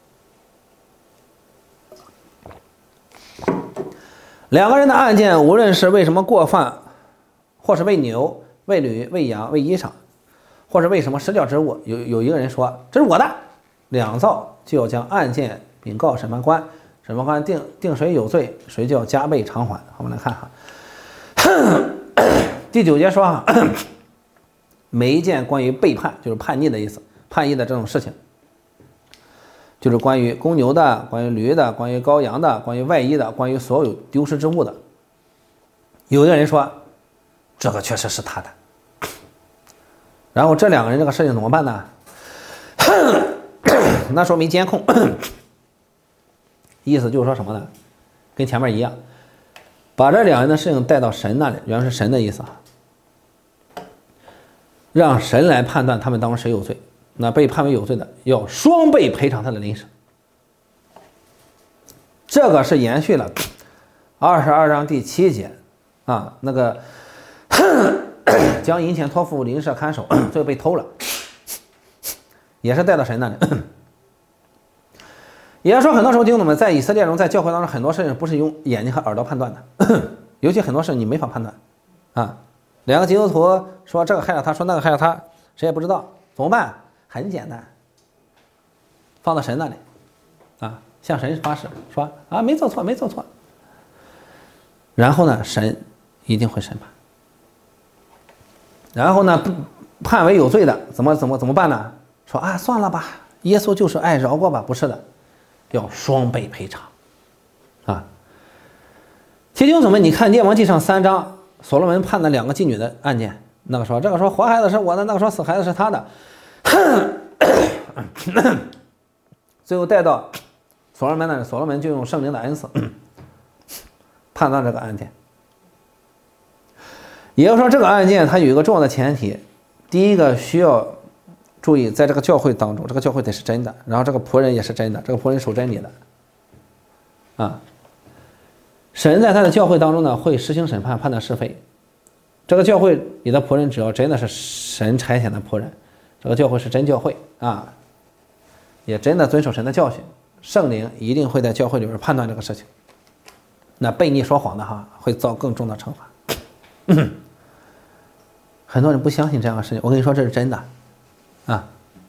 两个人的案件，无论是为什么过犯，或是为牛、为驴、为羊、为衣裳，或是为什么失掉之物，有一个人说这是我的，两造就要将案件禀告审判官，审判官定谁有罪，谁就要加倍偿还。我们来看哈，第9节说每一件关于背叛，就是叛逆的意思，叛逆的这种事情，就是关于公牛的，关于驴的，关于羔羊的，关于外衣的，关于所有丢失之物的。有一个人说这个确实是他的，然后这两个人这个事情怎么办呢？那说明监控，意思就是说什么呢？跟前面一样，把这两人的事情带到神那里，原来是神的意思啊，让神来判断他们当中谁有罪。那被判为有罪的要双倍赔偿他的邻舍。这个是延续了22章第7节啊，那个将银钱托付邻舍看守，最后被偷了，也是带到神那里。也就是说，很多时候弟兄们在以色列中，在教会当中，很多事情不是用眼睛和耳朵判断的，尤其很多事你没法判断啊。两个基督徒说这个害了他，说那个害了他，谁也不知道怎么办？很简单，放到神那里啊，向神发誓说啊，没做错，没做错。然后呢，神一定会审判。然后呢，判为有罪的，怎么办呢？说啊，算了吧，耶稣就是爱饶过吧？不是的，要双倍赔偿啊。 弟兄姊妹，你看《列王纪上》3章，所罗门判的2个妓女的案件，那个说这个说活孩子是我的，那个说死孩子是他的，最后带到所罗门那里，所罗门就用圣灵的恩赐判断这个案件。也就是说，这个案件它有一个重要的前提，第一个需要注意，在这个教会当中，这个教会得是真的，然后这个仆人也是真的，这个仆人守真理的，啊，神在他的教会当中呢会实行审判，判断是非。这个教会里的仆人只要真的是神差遣的仆人，这个教会是真教会啊，也真的遵守神的教训，圣灵一定会在教会里边判断这个事情。那悖逆说谎的哈，会遭更重的惩罚。很多人不相信这样的事情，我跟你说这是真的啊。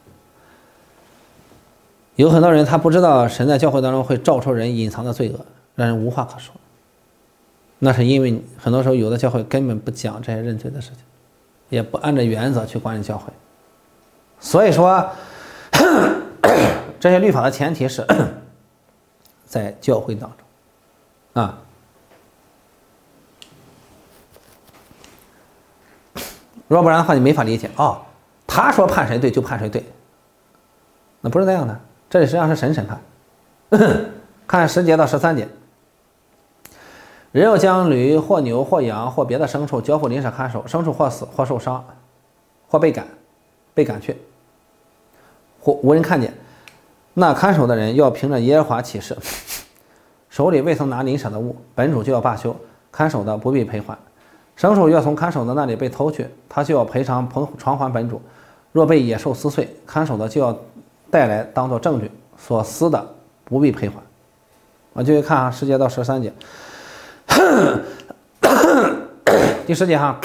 有很多人他不知道神在教会当中会照出人隐藏的罪恶，让人无话可说。那是因为很多时候有的教会根本不讲这些认罪的事情，也不按照原则去管理教会。所以说这些律法的前提是在教会当中啊。若不然的话，你没法理解哦。他说判谁对就判谁对，那不是那样的。这里实际上是神审判。看10节到13节，人要将驴或牛或羊或别的牲畜交付邻舍看守，牲畜或死或受伤，或被赶去，或无人看见，那看守的人要凭着耶和华起誓，手里未曾拿邻舍的物，本主就要罢休，看守的不必赔还。牲畜要从看守的那里被偷去，他就要赔偿偿还本主。若被野兽撕碎，看守的就要带来当作证据，所撕的不必赔还。我就看啊，10节到13节。第10节哈，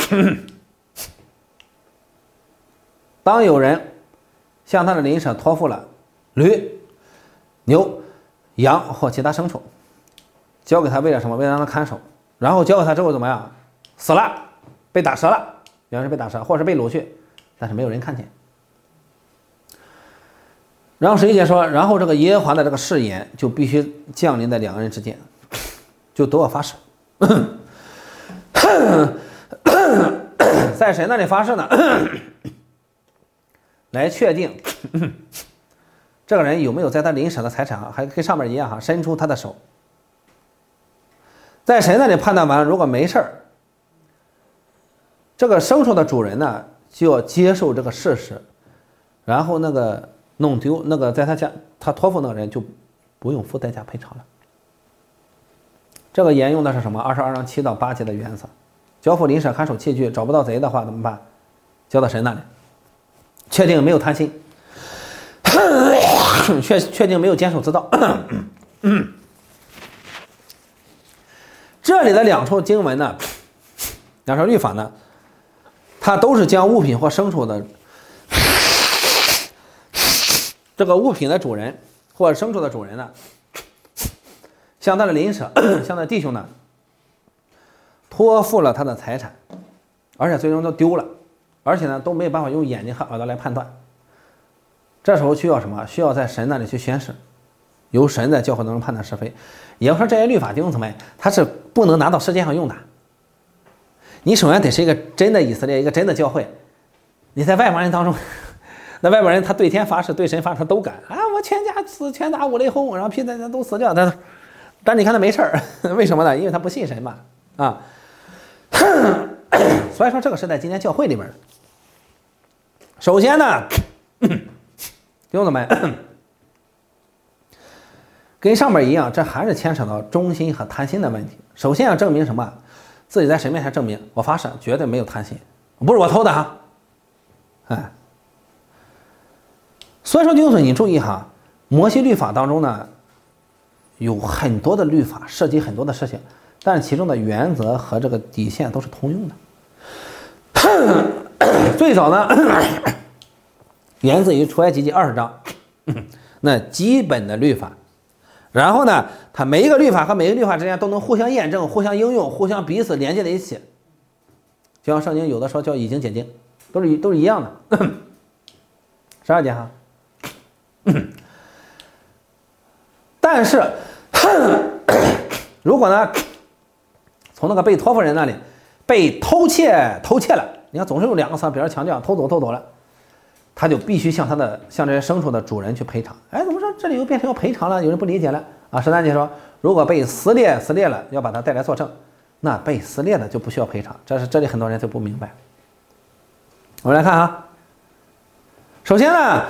当有人向他的邻舍托付了驴、牛、羊或其他牲畜，交给他为了什么？为了让他看守。然后交给他之后怎么样？死了，被打折了，原来是被打折，或是被掳去，但是没有人看见。然后11节说，然后这个耶和华的这个誓言就必须降临在2个人之间，就都要发誓。在神那里发誓呢，来确定这个人有没有在他邻舍的财产上，还跟上面一样哈，伸出他的手。在神那里判断完，如果没事儿，这个牲畜的主人呢就要接受这个事实，然后那个弄丢那个在他家他托付那个人就不用付代价赔偿了。这个沿用的是什么？22章7到8节的原则。交付邻舍看守器具，找不到贼的话怎么办？交到神那里，确定没有贪心，确定没有监守自盗。这里的2处经文呢，2处律法呢，它都是将物品或牲畜的这个物品的主人或牲畜的主人呢，向他的邻舍向他的弟兄呢托付了他的财产，而且最终都丢了，而且呢都没有办法用眼睛和耳朵来判断。这时候需要什么？需要在神那里去宣誓，由神在教会当中判断是非。也就是说，这些律法弟兄姊妹，它是不能拿到世界上用的。你首先得是一个真的以色列，一个真的教会。你在外邦人当中，那外邦人他对天发誓，对神发誓，他都敢啊！我全家死，全打5雷轰，然后批的都死掉。但你看他没事儿，为什么呢？因为他不信神嘛，啊。所以说，这个是在今天教会里边。首先呢，弟兄姊妹，跟上面一样，这还是牵扯到忠心和贪心的问题。首先要证明什么？自己在神面前证明，我发誓绝对没有贪心，不是我偷的哈。哎，所以说弟兄姊妹，你注意哈，摩西律法当中呢，有很多的律法涉及很多的事情，但是其中的原则和这个底线都是通用的。最早呢，源自于出埃及记20章，那基本的律法。然后呢，它每一个律法和每一个律法之间都能互相验证、互相应用、互相彼此连接在一起。就像圣经有的说叫以经解经，都是一样的。12节哈。但是，如果呢， 从那个被托付人那里被偷窃了，你看总是用2个词，比如强调偷走了，他就必须向这些牲畜的主人去赔偿。哎，怎么说这里又变成要赔偿了？有人不理解了啊。13节说，如果被撕裂了，要把它带来作证，那被撕裂的就不需要赔偿。这里很多人就不明白。我们来看啊，首先呢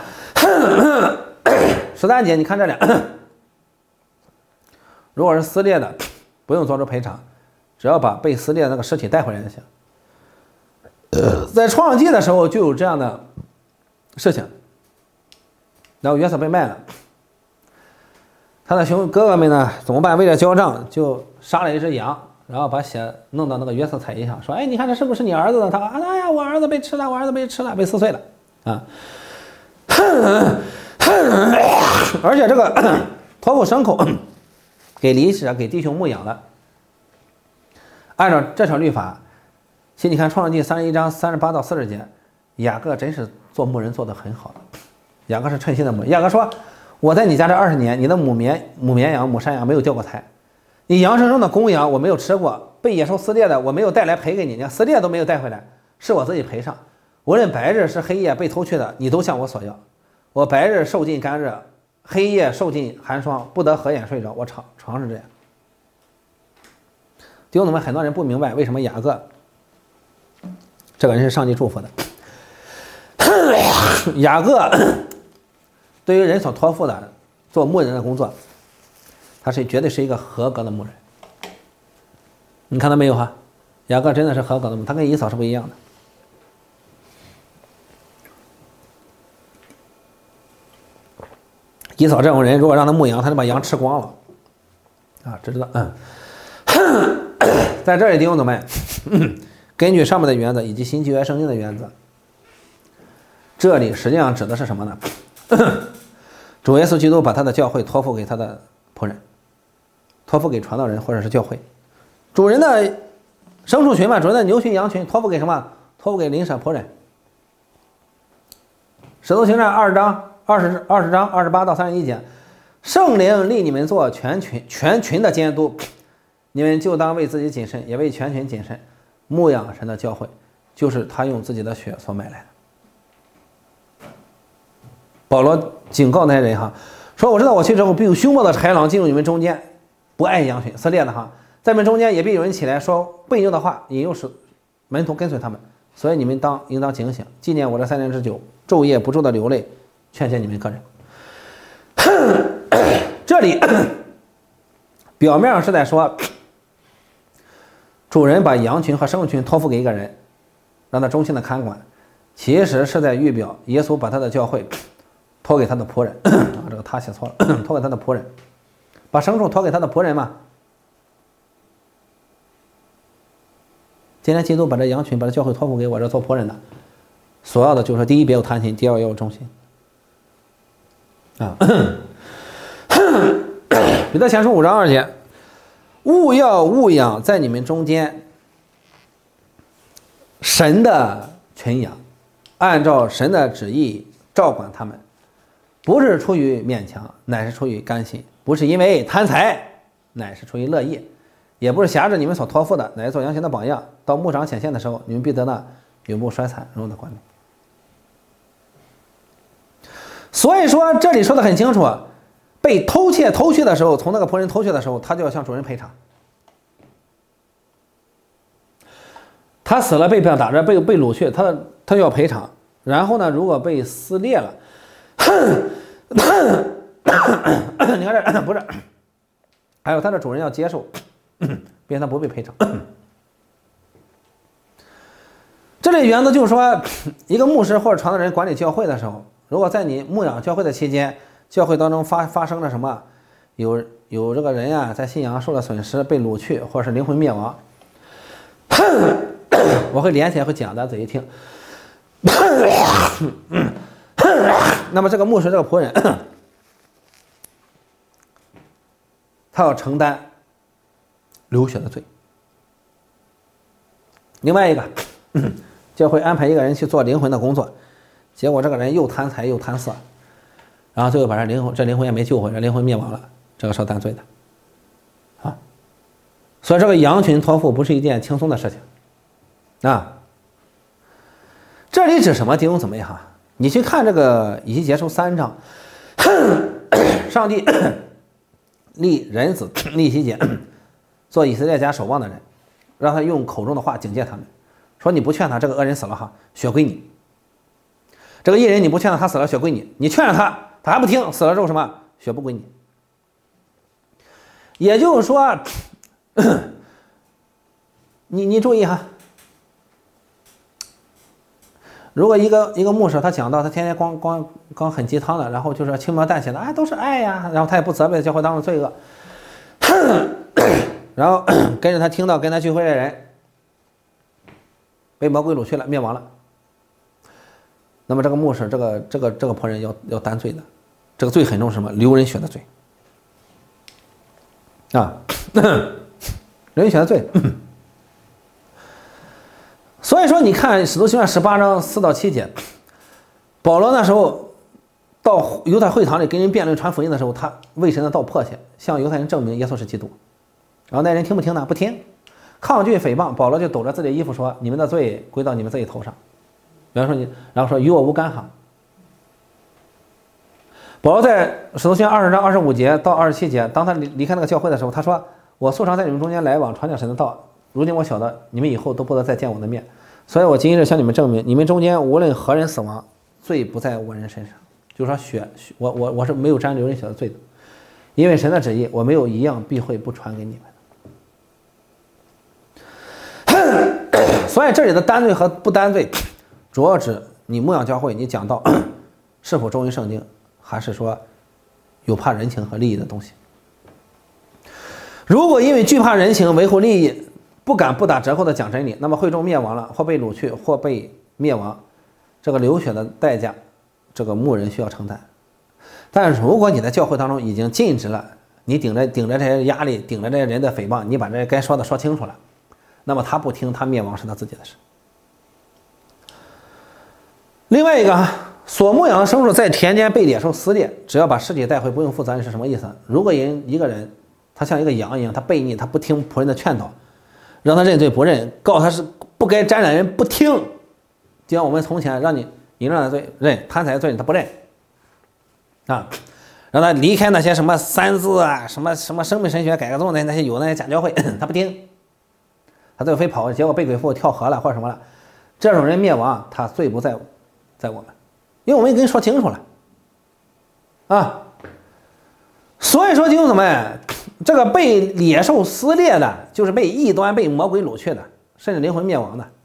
，13节你看这里，如果是撕裂的，不用做出赔偿，只要把被撕裂的那个尸体带回来就行。在创世纪的时候就有这样的事情，然后约瑟被卖了，他的哥哥们呢怎么办？为了交账，就杀了一只羊，然后把血弄到那个约瑟彩衣上，说：“哎，你看这是不是你儿子的？”他说：“哎呀，我儿子被吃了，被撕碎了啊！”而且这个托付牲口给离世给弟兄牧养的，按照这条律法，其实你看创世纪31章38到40节，雅各真是做牧人做得很好的。雅各是称心的牧人。雅各说：“我在你家这20年，你的母绵羊、母山羊没有掉过胎，你羊身上的公羊我没有吃过，被野兽撕裂的我没有带来赔给你，连撕裂都没有带回来，是我自己赔上。无论白日是黑夜被偷去的，你都向我索要。我白日受尽干热，黑夜受尽寒霜，不得合眼睡着。我常是这样。”弟兄们，很多人不明白为什么雅各这个人是上帝祝福的。雅各对于人所托付的做牧人的工作，他绝对是一个合格的牧人。你看到没有哈？雅各真的是合格的牧人，他跟以扫是不一样的。以扫这种人，如果让他牧羊，他就把羊吃光了啊，知道？在这里，弟兄姊妹，根据上面的原则以及新旧约圣经的原则，这里实际上指的是什么呢？主耶稣基督把他的教会托付给他的仆人，托付给传道人或者是教会。主人的牲畜群嘛，主人的牛群羊群托付给什么？托付给邻舍仆人。使徒行传20章28到31节，圣灵立你们做全群的监督，你们就当为自己谨慎，也为全群谨慎，牧养神的教会，就是他用自己的血所买来的。保罗警告那些人哈，说：“我知道我去之后，必有凶暴的豺狼进入你们中间，不爱羊群，撕裂的哈，在你们中间也必有人起来说悖逆的话，引诱使门徒跟随他们。所以你们应当警醒，纪念我这3年之久，昼夜不住的流泪，劝诫你们个人。”这里表面上是在说，主人把羊群和牲畜群托付给一个人，让他忠心的看管，其实是在预表耶稣把他的教会托给他的仆人啊，这个他写错了，托给他的仆人，把牲畜托给他的仆人嘛。今天基督把这羊群、把这教会托付给我这做仆人的，所要的就是第一，别有贪心；第二，要有忠心啊。彼得前书5章2节，务要牧养在你们中间神的群羊，按照神的旨意照管他们，不是出于勉强，乃是出于甘心；不是因为贪财，乃是出于乐意；也不是挟着你们所托付的，乃是做羊群的榜样。到牧长显现的时候，你们必得那永不衰残荣的冠冕。所以说，这里说的很清楚，被偷去的时候，从那个仆人偷去的时候，他就要向主人赔偿。他死了被打着被掳去，他就要赔偿。然后呢，如果被撕裂了，你看这不是，还有他的主人要接受，别他不被赔偿。这里原则就是说，一个牧师或者传道人管理教会的时候，如果在你牧养教会的期间，教会当中发生了什么，有这个人啊在信仰受了损失，被掳去，或者是灵魂灭亡，我会连起来会讲的仔细听。那么这个牧师这个仆人，他要承担流血的罪。另外一个，教会安排一个人去做灵魂的工作，结果这个人又贪财又贪色，然后最后把这灵魂也没救回，这灵魂灭亡了，这个是要担罪的啊。 所以这个羊群托付不是一件轻松的事情啊。这里指什么？弟兄姊妹哈，你去看这个以西结书3章，上帝立人子立以西结做以色列家守望的人，让他用口中的话警戒他们，说你不劝他，这个恶人死了哈，血归你；这个义人你不劝他，他死了，血归你；你劝了他，他还不听，死了之后什么？血不归你。也就是说，你注意哈，如果一个牧师他讲到他天天光很鸡汤的，然后就是轻描淡写的，哎，都是爱呀，然后他也不责备教会当中罪恶，然后跟着他听到跟他聚会的人被魔鬼掳去了，灭亡了，那么这个牧师这个仆人要担罪的，这个罪很重，什么？流人血的罪啊，流人血的罪。所以说，你看《使徒行传》18章4到7节，保罗那时候到犹太会堂里跟人辩论传福音的时候，他为神的道迫切，向犹太人证明耶稣是基督。然后那人听不听呢？不听，抗拒诽谤，保罗就抖着自己的衣服说：“你们的罪归到你们自己头上。”然后说与我无干哈。保罗在《使徒行传》20章25节到27节，当他离开那个教会的时候，他说：“我素常在你们中间来往，传讲神的道。如今我晓得你们以后都不得再见我的面，所以我今日向你们证明，你们中间无论何人死亡，罪不在我人身上。”就是说血，我是没有沾流人血的罪的，因为神的旨意，我没有一样避讳不传给你们。所以这里的担罪和不担罪，主要指你牧养教会，你讲到是否忠于圣经，还是说有怕人情和利益的东西。如果因为惧怕人情，维护利益，不敢不打折扣的讲真理，那么会众灭亡了，或被掳去，或被灭亡，这个流血的代价，这个牧人需要承担。但如果你在教会当中已经尽职了，你顶着这些压力，顶着这些人的诽谤，你把这些该说的说清楚了，那么他不听，他灭亡是他自己的事。另外一个，所牧养的牲畜在田间被野兽撕裂，只要把尸体带回，不用负责任是什么意思？如果一个人他像一个羊一样，他悖逆，他不听仆人的劝导，让他认罪不认，告他是不该沾染人不听，就像我们从前让你淫乱的罪认，贪财的罪他不认啊，让他离开那些什么三字啊，什么生命神学改革宗的那些有那些假教会，他不听，他最后非跑，结果被鬼附跳河了或者什么了，这种人灭亡，他罪不在我们，因为我们已经说清楚了啊。所以说弟兄姊妹，这个被野兽撕裂的，就是被异端被魔鬼掳去的，甚至灵魂灭亡的。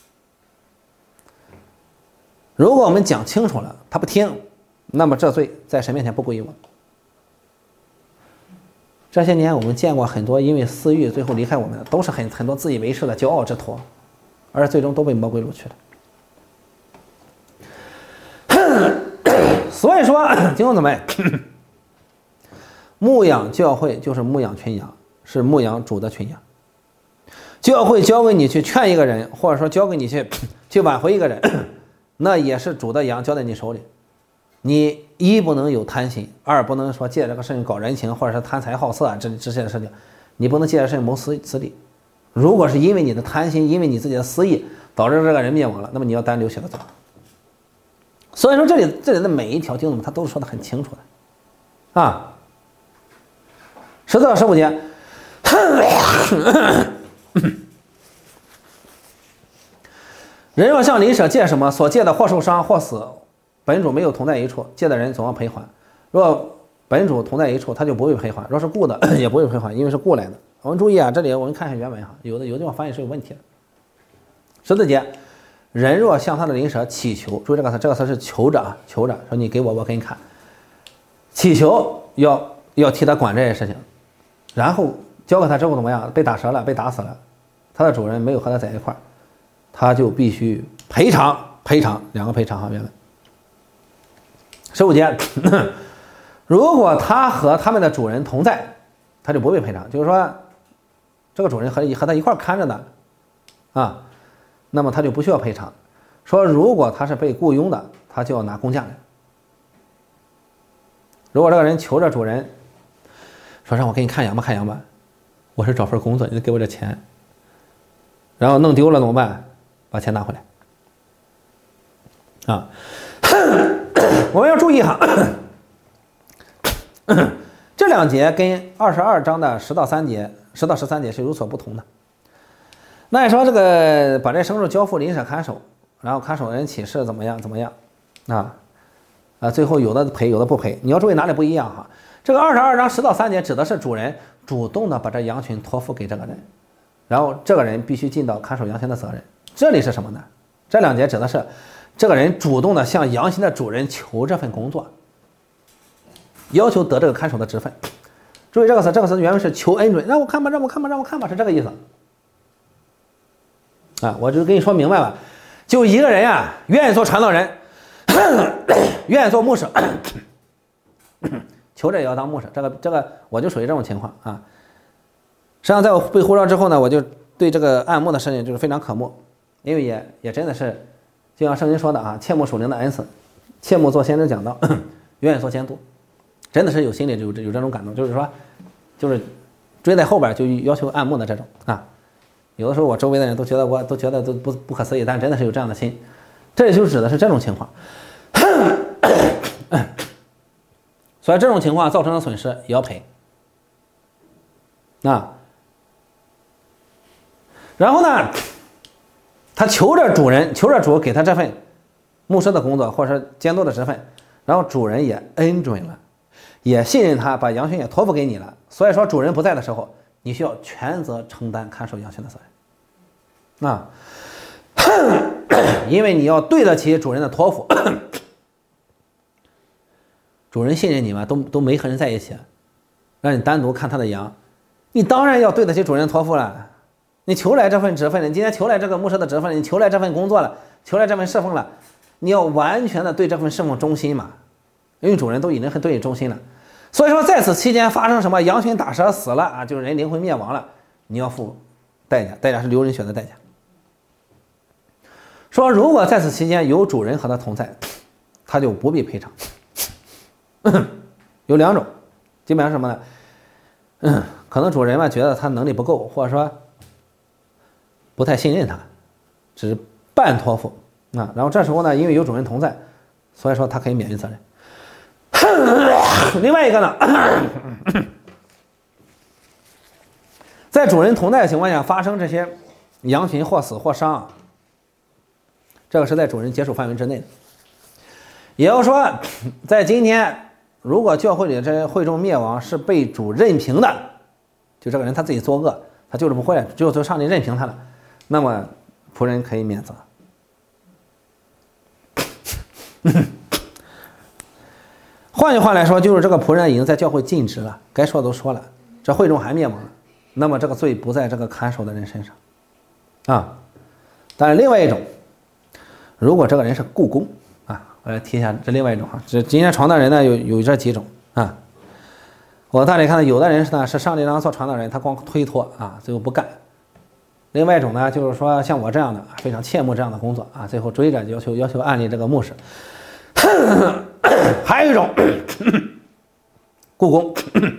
如果我们讲清楚了，他不听，那么这罪在神面前不归于我们。这些年我们见过很多因为私欲最后离开我们的，都是很多自以为是的骄傲之徒，而最终都被魔鬼掳去的。所以说弟兄姊妹，牧养教会就是牧养群羊，是牧养主的群羊。教会交给你去劝一个人，或者说交给你去挽回一个人，那也是主的羊交在你手里。你一不能有贪心，二不能说借这个事情搞人情，或者是贪财好色啊，这些事情，你不能借这事情谋私利。如果是因为你的贪心，因为你自己的私意导致这个人灭亡了，那么你要担流血的责任。所以说这里的每一条经文他都是说的很清楚的啊。14到15节，人若向邻舍借什么，所借的或受伤或死，本主没有同在一处，借的人总要赔还。若本主同在一处，他就不会赔还；若是雇的，也不会赔还，因为是雇来的。我们注意啊，这里我们看一下原文哈，有的地方翻译是有问题的。14节，人若向他的邻舍祈求，注意这个词是求着啊，求着说你给我，我给你看。祈求要替他管这些事情，然后交给他之后怎么样？被打折了，被打死了，他的主人没有和他在一块儿，他就必须赔偿两个赔偿哈，原文。15节，如果他和他们的主人同在，他就不被赔偿，就是说这个主人和他一块看着的啊，那么他就不需要赔偿。说如果他是被雇佣的，他就要拿工价来。如果这个人求着主人说让我给你看羊吧， 我是找份工作，你给我这钱，然后弄丢了怎么办？把钱拿回来。啊，我们要注意哈，这2节跟22章的10到13节是有所不同的。那你说这个把这牲畜交付邻舍看守，然后看守人起誓怎么样最后有的赔有的不赔，你要注意哪里不一样哈。这个22章10到3节指的是主人主动的把这羊群托付给这个人，然后这个人必须尽到看守羊群的责任。这里是什么呢？这2节指的是这个人主动的向羊群的主人求这份工作，要求得这个看守的职分。注意这个词原文是求恩准，让我看吧，是这个意思啊。我就跟你说明白了，就一个人呀，愿意做传道人，愿意做牧师，求着也要当牧师，这个我就属于这种情况啊。实际上在我被呼召之后呢，我就对这个按牧的事情就是非常渴慕，因为也真的是就像圣经说的啊，切莫属灵的恩赐，切莫做先知讲道，愿意做监督，真的是有心里有这种感动，就是说就是追在后边就要求按牧的这种啊。有的时候我周围的人都觉得都不可思议，但真的是有这样的心，这就指的是这种情况。所以这种情况造成的损失也要赔。然后呢，他求着主给他这份牧师的工作或者是监督的职分，然后主人也恩准了，也信任他，把羊群也托付给你了。所以说主人不在的时候，你需要全责承担看守羊群的责任。因为你要对得起主人的托付。主人信任你嘛，都没和人在一起，让你单独看他的羊，你当然要对得起主人托付了。你求来这份职分了，你今天求来这个牧师的职分了，你求来这份工作了，求来这份侍奉了，你要完全的对这份侍奉忠心嘛，因为主人都已经很对你忠心了。所以说在此期间发生什么羊群打蛇死了啊，就是人灵魂灭亡了，你要付代价，代价是流人血的代价。说如果在此期间有主人和他同在，他就不必赔偿。有2种，基本上什么呢？可能主人嘛觉得他能力不够，或者说不太信任他，只是半托付啊。然后这时候呢，因为有主人同在，所以说他可以免于责任。另外一个呢，在主人同在的情况下发生这些羊群或死或伤，这个是在主人接触范围之内的。也就是说，在今天如果教会里这些会众灭亡是被主任凭的，就这个人他自己作恶，他就是不会，只有就上帝任凭他了，那么仆人可以免责。换句话来说，就是这个仆人已经在教会尽职了，该说的都说了，这会众还灭亡了，那么这个罪不在这个看守的人身上啊。但是另外一种，如果这个人是雇工啊，我来提一下这另外一种哈，这今天传道人呢有这几种啊。我大体看到有的人呢是上帝让他做传道人，他光推脱啊，最后不干。另外一种呢，就是说像我这样的非常切慕这样的工作啊，最后追着要求按立这个牧师。还有一种雇工，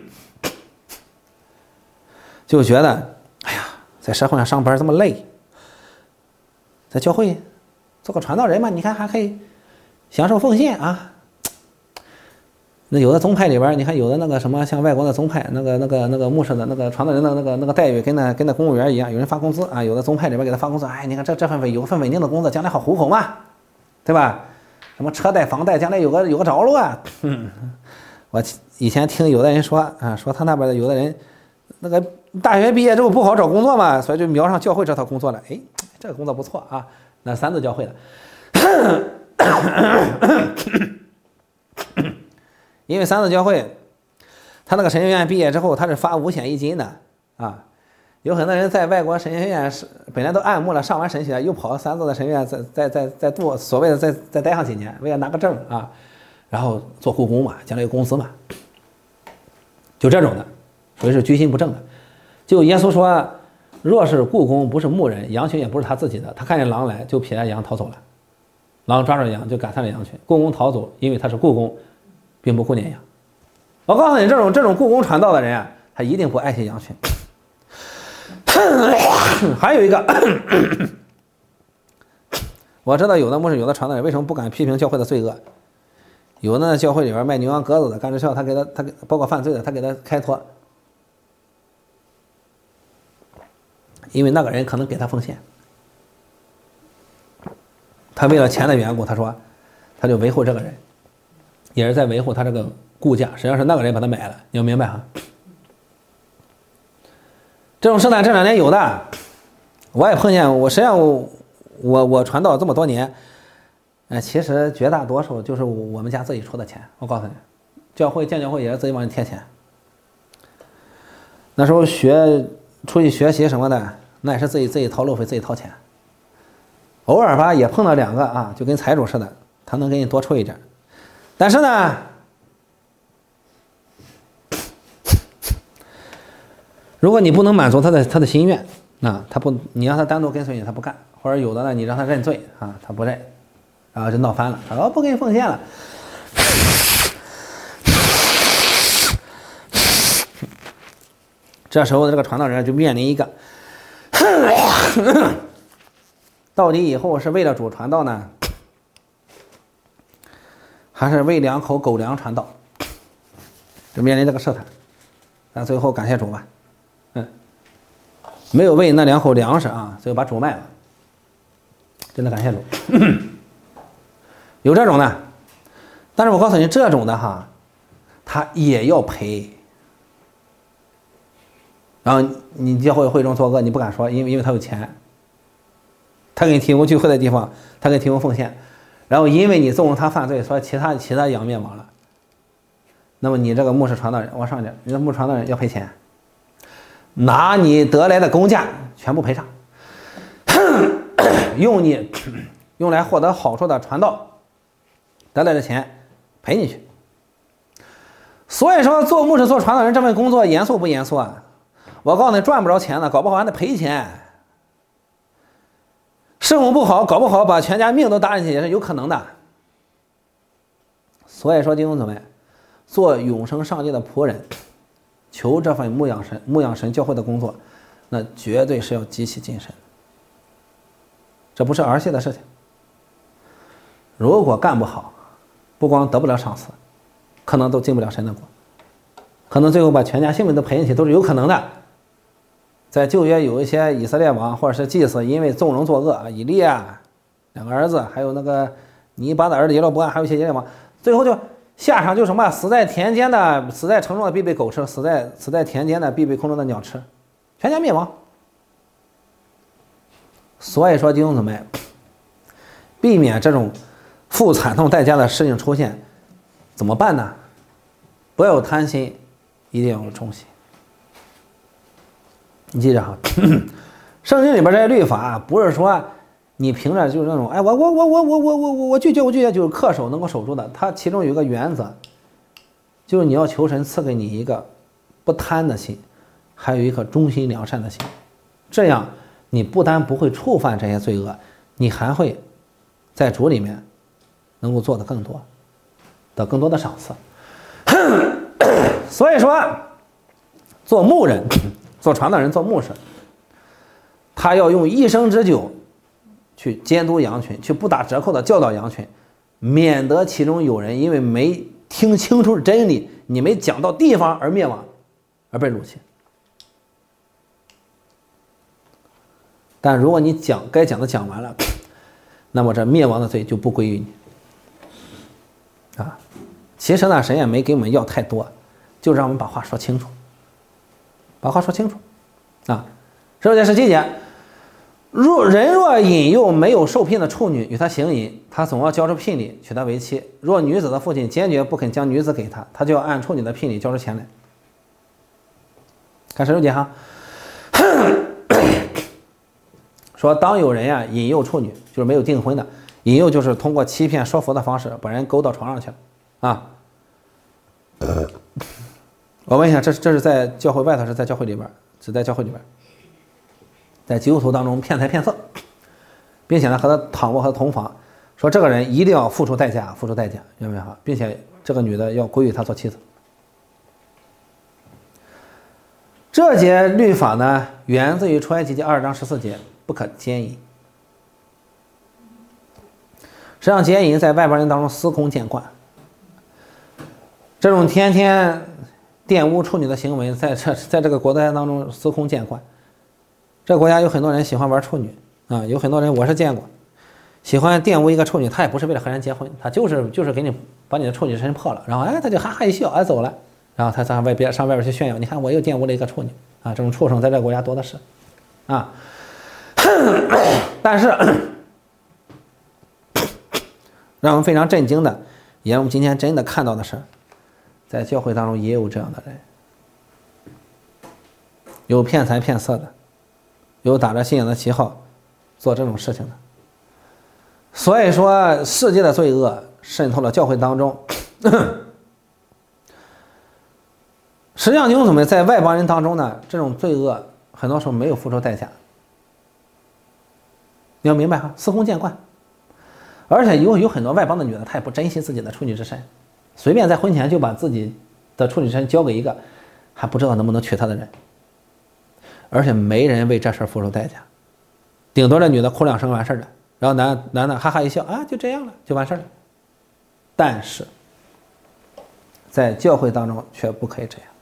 就觉得哎呀，在社会上上班这么累，在教会做个传道人嘛，你看还可以享受奉献啊。那有的宗派里边，你看有的那个什么，像外国的宗派，那个牧师的那个传道人的那个待遇跟那公务员一样，有人发工资啊，有的宗派里边给他发工资，哎，你看这份有份稳定的工作，将来好糊口嘛，对吧？什么车贷房贷，将来有个着落啊。我以前听有的人说啊，说他那边的有的人那个大学毕业之后不好找工作嘛，所以就瞄上教会这套工作了。哎，这个工作不错啊，那三字教会的。因为三字教会他那个神学院毕业之后他是发5险1金的啊，有很多人在外国神学院是本来都按牧了，上完神学又跑三字的神学院再读所谓的再待上几年，为了拿个证啊，然后做雇工嘛，将来有工资嘛，就这种的，属于是居心不正的。就耶稣说，若是雇工不是牧人，羊群也不是他自己的，他看见狼来就撇下羊逃走了，狼抓着羊就赶散了羊群，雇工逃走，因为他是雇工，并不顾念羊。我告诉你，这种雇工传道的人啊，他一定不爱惜羊群。 还有一个，我知道有的牧师、有的传道人为什么不敢批评教会的罪恶？有的教会里边卖牛羊鸽子的、干直销，他给包括犯罪的，他给他开脱，因为那个人可能给他奉献，他为了钱的缘故，他说他就维护这个人，也是在维护他这个顾家，实际上是那个人把他买了，你要明白哈。这种事呢，这2年有的，我也碰见。我实际上我传道这么多年，其实绝大多数就是我们家自己出的钱。我告诉你，建教会也是自己往里贴钱。那时候出去学习什么的，那也是自己掏路费，自己掏钱。偶尔吧也碰到2个啊，就跟财主似的，他能给你多出一点。但是呢，如果你不能满足他的心愿，那你让他单独跟随你，他不干；或者有的呢，你让他认罪啊，他不认，然后就闹翻了，他说不给你奉献了。这时候这个传道人就面临一个，到底以后是为了主传道呢，还是为2口狗粮传道？就面临这个试探。但最后感谢主吧。没有为那2口粮食啊，最后把主卖了，真的感谢主。有这种的，但是我告诉你，这种的哈，他也要赔。然后你教会中作恶，你不敢说，因为他有钱，他给你提供聚会的地方，他给你提供奉献，然后因为你纵容他犯罪，说其他羊灭亡了，那么你这个牧师传道人往上点，你这牧师传道人要赔钱。拿你得来的工价全部赔上，用来获得好处的传道得来的钱赔进去。所以说做牧师做传道人这份工作严肃不严肃啊？我告诉你，赚不着钱的，搞不好还得赔钱。侍奉不好，搞不好把全家命都搭进去也是有可能的。所以说弟兄姊妹，做永生上帝的仆人，求这份牧养神教会的工作，那绝对是要极其谨慎，这不是儿戏的事情。如果干不好，不光得不了赏赐，可能都进不了神的国，可能最后把全家性命都赔进去都是有可能的。在旧约有一些以色列王或者是祭司，因为纵容作恶，以利亚2个儿子，还有那个尼巴的儿子耶罗波安，还有一些以色列王，最后就下场就什么？死在田间的，死在城中的必被狗吃；死在田间的必被空中的鸟吃，全家灭亡。所以说弟兄姊妹，避免这种付惨痛代价的事情出现，怎么办呢？不要有贪心，一定要有忠心。你记着哈，圣经里边这些律法不是说你凭着就是那种我拒绝就是恪守能够守住的，它其中有一个原则，就是你要求神赐给你一个不贪的心，还有一颗忠心良善的心，这样你不但不会触犯这些罪恶，你还会在主里面能够做得更多，得更多的赏赐。所以说做牧人、做传道人、做牧师，他要用一生之久去监督羊群，去不打折扣的教导羊群，免得其中有人因为没听清楚真理，你没讲到地方而灭亡，而被掳去。但如果你该讲的讲完了，那么这灭亡的罪就不归于你啊。其实呢，神也没给我们要太多，就让我们把话说清楚，啊。16节17节，人若引诱没有受聘的处女与他行淫，他总要交出聘礼娶她为妻。若女子的父亲坚决不肯将女子给他，他就要按处女的聘礼交出钱来。看16节哈，说当有人呀引诱处女，就是没有订婚的，引诱就是通过欺骗说服的方式把人勾到床上去了啊。我问一下，这是在教会外头，是在教会里边？只在教会里边，在基督徒当中骗财骗色，并且呢和他躺卧和同房，说这个人一定要付出代价，明白没有？并且这个女的要归于他做妻子。 这节律法呢，源自于出埃及记2章14节，不可奸淫。实际上，奸淫在外邦人当中司空见惯。这种天天玷污处女的行为，在这个国家当中司空见惯。这个国家有很多人喜欢玩处女啊，有很多人我是见过，喜欢玷污一个处女，他也不是为了和人结婚，他就是给你把你的处女身破了，然后他就哈哈一笑，走了，然后他上外边去炫耀，你看我又玷污了一个处女啊！这种畜生在这个国家多的是啊。但是让我们非常震惊的，也我们今天真的看到的是，在教会当中也有这样的人，有骗财骗色的，有打着信仰的旗号做这种事情的。所以说，世界的罪恶渗透了教会当中。实际上，弟兄姊妹，在外邦人当中呢，这种罪恶很多时候没有付出代价。你要明白哈，司空见惯。而且有很多外邦的女的，她也不珍惜自己的处女之身，随便在婚前就把自己的处女之身交给一个还不知道能不能娶她的人，而且没人为这事付出代价，顶多这女的哭2声完事了，然后男的哈哈一笑啊，就这样了，就完事了。但是在教会当中却不可以这样，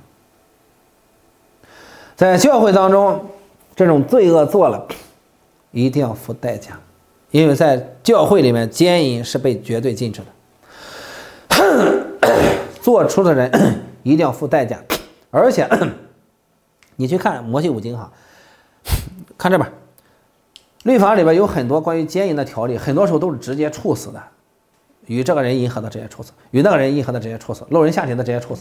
在教会当中这种罪恶做了一定要付代价，因为在教会里面奸淫是被绝对禁止的，做出的人一定要付代价。而且你去看摩西五经哈，看这边律法里边有很多关于奸淫的条例，很多时候都是直接处死的，与这个人淫合的直接处死，与那个人淫合的直接处死，漏人下体的直接处死。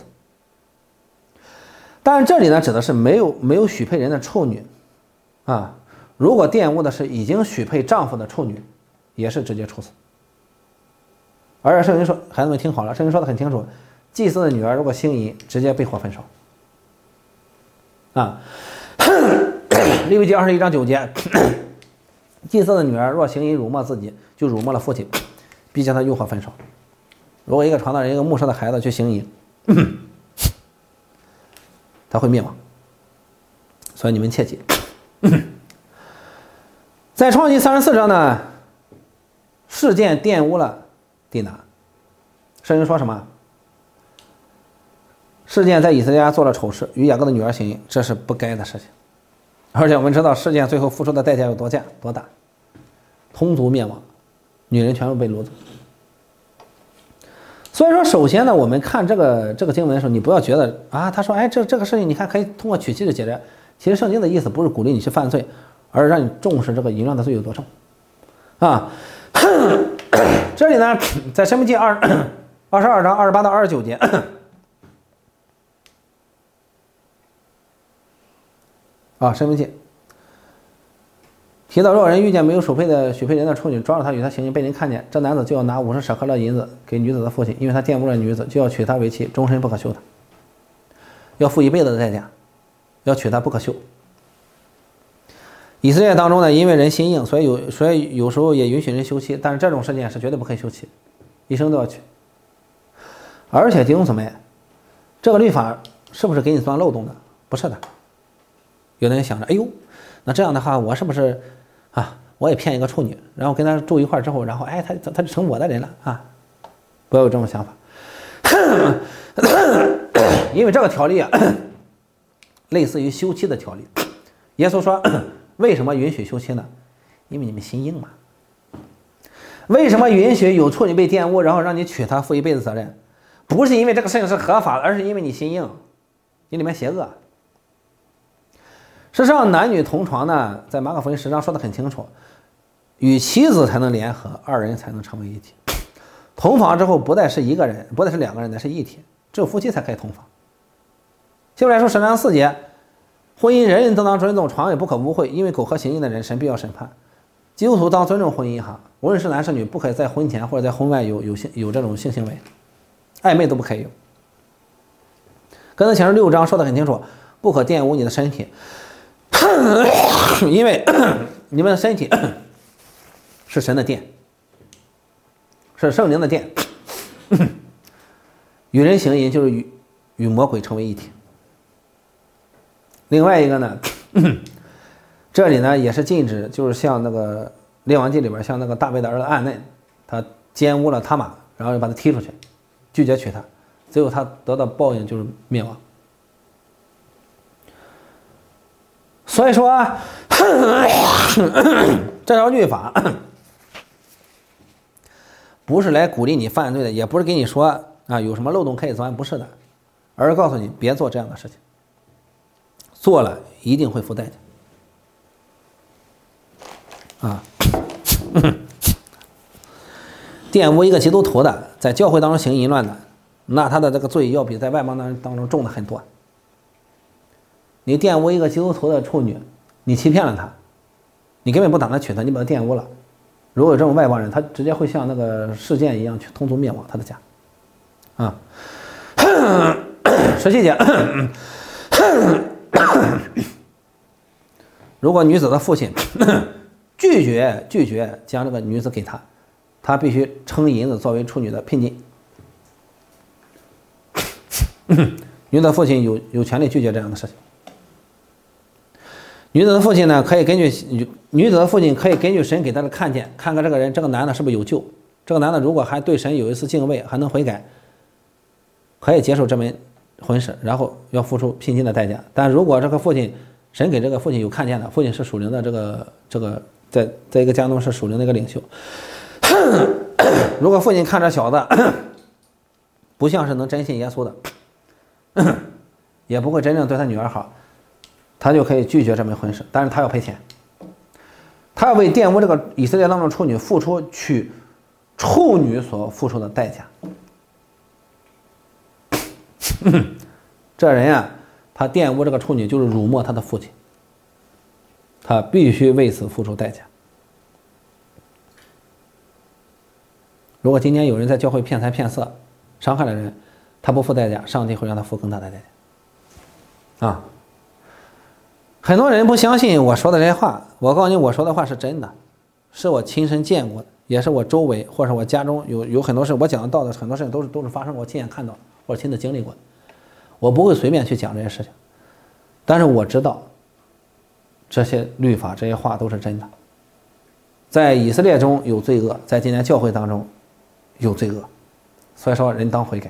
但是这里呢，指的是没有许配人的处女啊，如果玷污的是已经许配丈夫的处女，也是直接处死。而且圣经说，孩子们听好了，圣经说的很清楚，祭司的女儿如果行淫，直接被火焚烧啊。利未记21章9节，祭司的女儿若行淫辱没自己，就辱没了父亲，必将他用火焚烧。如果一个传道人、一个牧师的孩子去行淫，他会灭亡。所以你们切记。在创世记34章呢，事件玷污了地拿。圣经说什么？事件在以色列家做了丑事，与雅各的女儿行淫，这是不该的事情。而且我们知道事件最后付出的代价有多大，同族灭亡，女人全部被掳走。所以说，首先呢，我们看这个经文的时候，你不要觉得啊，他说，这个事情你看可以通过娶妻就解决。其实圣经的意思不是鼓励你去犯罪，而是让你重视这个淫乱的罪有多重啊。这里呢，在申命记22章28到29节。申命记提到，若人遇见没有许配人的处女，抓住他与他行淫，被人看见，这男子就要拿50舍客勒银子给女子的父亲，因为他玷污了女子，就要娶她为妻，终身不可休她，要付一辈子的代价，要娶她不可休。以色列当中呢，因为人心硬，所以有时候也允许人休妻，但是这种事件是绝对不可以休妻，一生都要娶。而且弟兄姊妹，这个律法是不是给你钻漏洞的？不是的。有的人想着，哎呦，那这样的话，我是不是啊？我也骗一个处女，然后跟他住一块之后，然后他就成我的人了啊！不要有这种想法，因为这个条例啊，类似于休妻的条例。耶稣说，为什么允许休妻呢？因为你们心硬嘛。为什么允许有处女被玷污，然后让你娶她负一辈子责任？不是因为这个事情是合法的，而是因为你心硬，你里面邪恶。事实上，男女同床呢，在马可福音10章说得很清楚，与妻子才能联合，二人才能成为一体。同房之后，不再是一个人，不再是两个人，乃是一体。只有夫妻才可以同房。希伯来书10章4节，婚姻人人都当尊重，床也不可污秽，因为苟合行淫的人，神必要审判。基督徒当尊重婚姻哈，无论是男是女，不可以在婚前或者在婚外有这种性行为，暧昧都不可以有。哥林前书6章说得很清楚，不可玷污你的身体。因为你们的身体是神的殿，是圣灵的殿，与人行淫就是与魔鬼成为一体另外一个呢，这里呢也是禁止，就是像那个《列王纪》里边，像那个大卫的儿子暗嫩，他奸污了他玛，然后就把他踢出去，拒绝娶她，最后他得到报应就是灭亡。所以说，这条律法不是来鼓励你犯罪的，也不是给你说啊有什么漏洞可以钻，不是的，而是告诉你别做这样的事情，做了一定会付代价啊。玷污一个基督徒的，在教会当中行淫乱的，那他的这个罪要比在外邦当中重的很多。你玷污一个基督徒的处女，你欺骗了他，你根本不打算娶她，你把他玷污了。如果有这种外邦人，他直接会像那个事件一样去通族灭亡他的家。啊，17节，如果女子的父亲拒绝将这个女子给他，他必须称银子作为处女的聘金。女子的父亲有权利拒绝这样的事情。女子的父亲呢，可以根据神给他的看见，看看这个人，这个男的是不是有救。这个男的如果还对神有一丝敬畏，还能悔改，可以接受这门婚事，然后要付出聘金的代价。但如果这个父亲，神给这个父亲有看见的，父亲是属灵的这个在一个家中是属灵的一个领袖。如果父亲看着小子不像是能真信耶稣的，也不会真正对他女儿好，他就可以拒绝这门婚事，但是他要赔钱，他要为玷污这个以色列当中处女付出去处女所付出的代价。这人啊，他玷污这个处女就是辱没他的父亲，他必须为此付出代价。如果今天有人在教会骗财骗色，伤害了人，他不付代价，上帝会让他付更大的代价。啊，很多人不相信我说的这些话，我告诉你，我说的话是真的，是我亲身见过的，也是我周围或者我家中有很多事，我讲到的很多事情都是发生过，亲眼看到或者亲自经历过的。我不会随便去讲这些事情，但是我知道这些律法这些话都是真的。在以色列中有罪恶，在今天教会当中有罪恶，所以说人当悔改，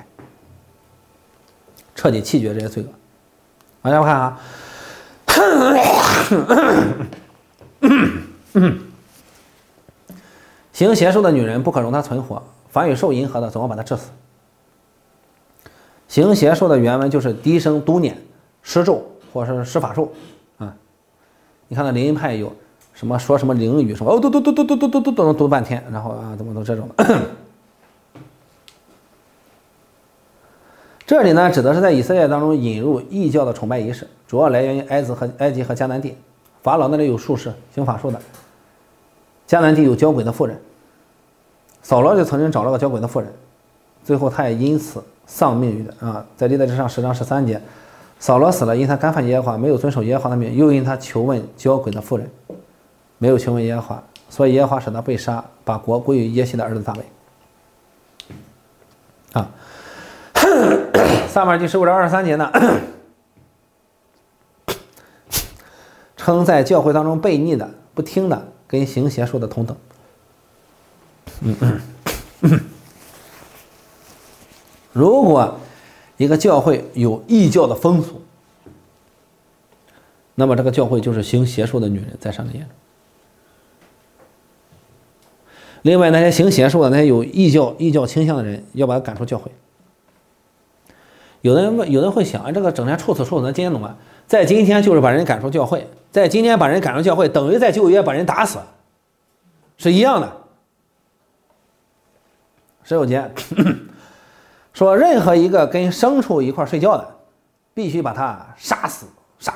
彻底弃绝这些罪恶。往下看啊，行邪术的女人不可容她存活，凡与受淫合的，总要把她治死。行邪术的原文就是低声嘟念、施咒或者是施法术啊。你看那灵音派有什么说什么灵语什么，都读半天，然后啊怎么都这种的。这里呢，指的是在以色列当中引入异教的崇拜仪式，主要来源于埃及和迦南地。法老那里有术士行法术的，迦南地有交鬼的妇人。扫罗就曾经找了个交鬼的妇人，最后他也因此丧命于的啊。在历代志上10章13节，扫罗死了，因他干犯耶和华，没有遵守耶和华的命，又因他求问交鬼的妇人，没有求问耶和华，所以耶和华使他被杀，把国归于耶西的儿子大卫。啊。撒母耳记15章23节呢，称在教会当中悖逆的、不听的，跟行邪术的同等。如果一个教会有异教的风俗，那么这个教会就是行邪术的女人在上帝眼中。另外，那些行邪术的、那些有异教倾向的人，要把他赶出教会。有的人会想，这个整天处死，那今天懂吗？在今天就是把人赶出教会，在今天把人赶出教会，等于在旧约把人打死，是一样的。19节说，任何一个跟牲畜一块睡觉的，必须把他杀死。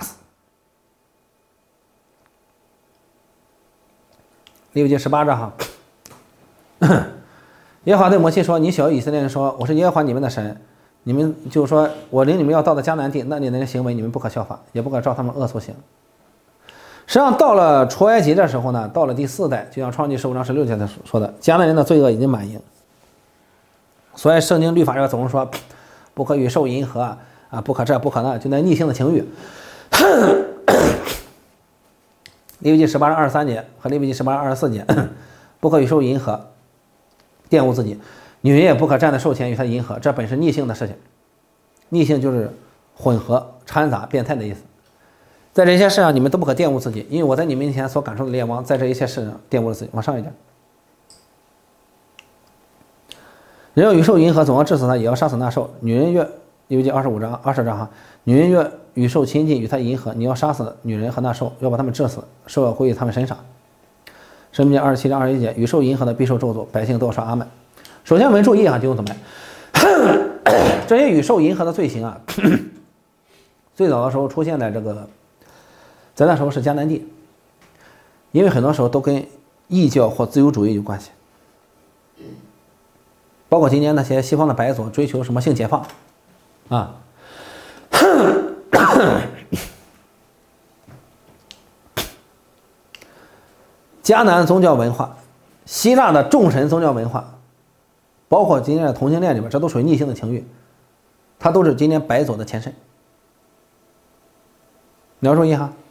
利未记18章哈，耶和华对摩西说：“你小以色列人说，我是耶和华你们的神。你们就说，我领你们要到的迦南地，那里的行为你们不可效法，也不可照他们恶所行。”实际上，到了出埃及的时候呢，到了第4代，就像创世纪15章16节说的，迦南人的罪恶已经满盈。所以圣经律法上总是说，不可与兽淫合啊，不可这不可那，就那逆性的情欲。 利未记18章23节和利未记18章24节，不可与兽淫合，玷污自己；女人也不可站在兽前与他淫合，这本是逆性的事情。逆性就是混合、掺杂、变态的意思。在这些事上，你们都不可玷污自己，因为我在你们面前所感受的烈光，在这一切事上玷污了自己。往上一点，人要与兽淫合，总要治死他，也要杀死那兽。女人越利未记25章20章哈，女人越与兽亲近，与他淫合，你要杀死女人和那兽，要把他们治死，兽要归于他们身上。申命记27章21节，与兽淫合的必受咒诅，百姓都要说阿们。首先我们注意啊，弟兄姊妹，这些与兽淫合的罪行啊，最早的时候出现在在那时候是迦南地，因为很多时候都跟异教或自由主义有关系，包括今年那些西方的白左追求什么性解放啊。迦南宗教文化，希腊的众神宗教文化，包括今天的同性恋里边，这都属于逆性的情欲，它都是今天白左的前身。你要注意哈，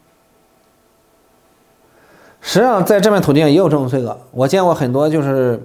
实际上在这片土地上也有这种罪恶。我见过很多，就是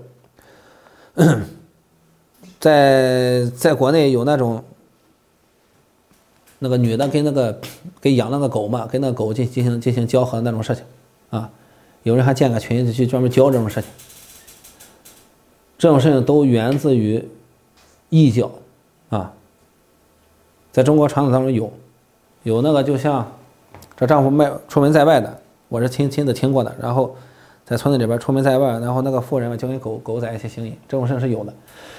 在国内有那种那个女的跟养那个狗嘛，跟那个狗进行交合的那种事情啊。有人还建个群去专门教这种事情，这种事情都源自于异教啊。在中国传统当中有那个，就像这丈夫出门在外的，我是亲自听过的，然后在村子里边出门在外，然后那个妇人们就跟狗在一起行淫，这种事情是有的。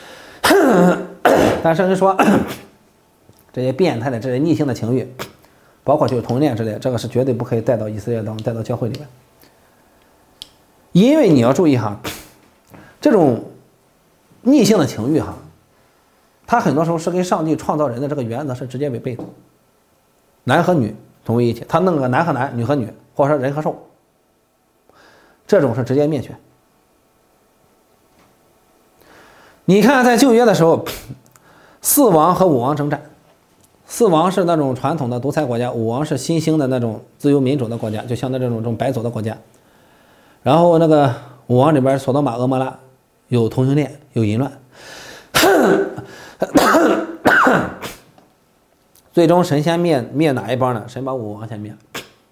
但甚至说这些变态的这些逆性的情欲，包括就是同性恋之类，这个是绝对不可以带到以色列当中，带到教会里面。因为你要注意哈，这种逆性的情欲哈，它很多时候是跟上帝创造人的这个原则是直接违背的。男和女同为一体，他弄个男和男，女和女，或者说人和兽，这种是直接灭绝。你看在旧约的时候，4王和5王征战，4王是那种传统的独裁国家，5王是新兴的那种自由民主的国家，就像那种白左的国家。然后那个5王里边，索多玛、俄摩拉有同性恋，有淫乱，最终神先灭哪一帮呢？神把5王先灭。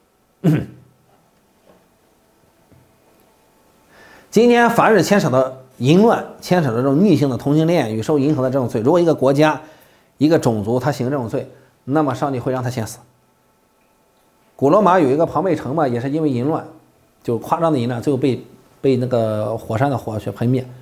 今天凡是牵扯到淫乱，牵扯到这种逆性的同性恋与兽淫合的这种罪，如果一个国家一个种族他行这种罪，那么上帝会让他先死。古罗马有一个庞贝城嘛，也是因为淫乱，就夸张的淫乱，最后被那个火山的火血喷灭。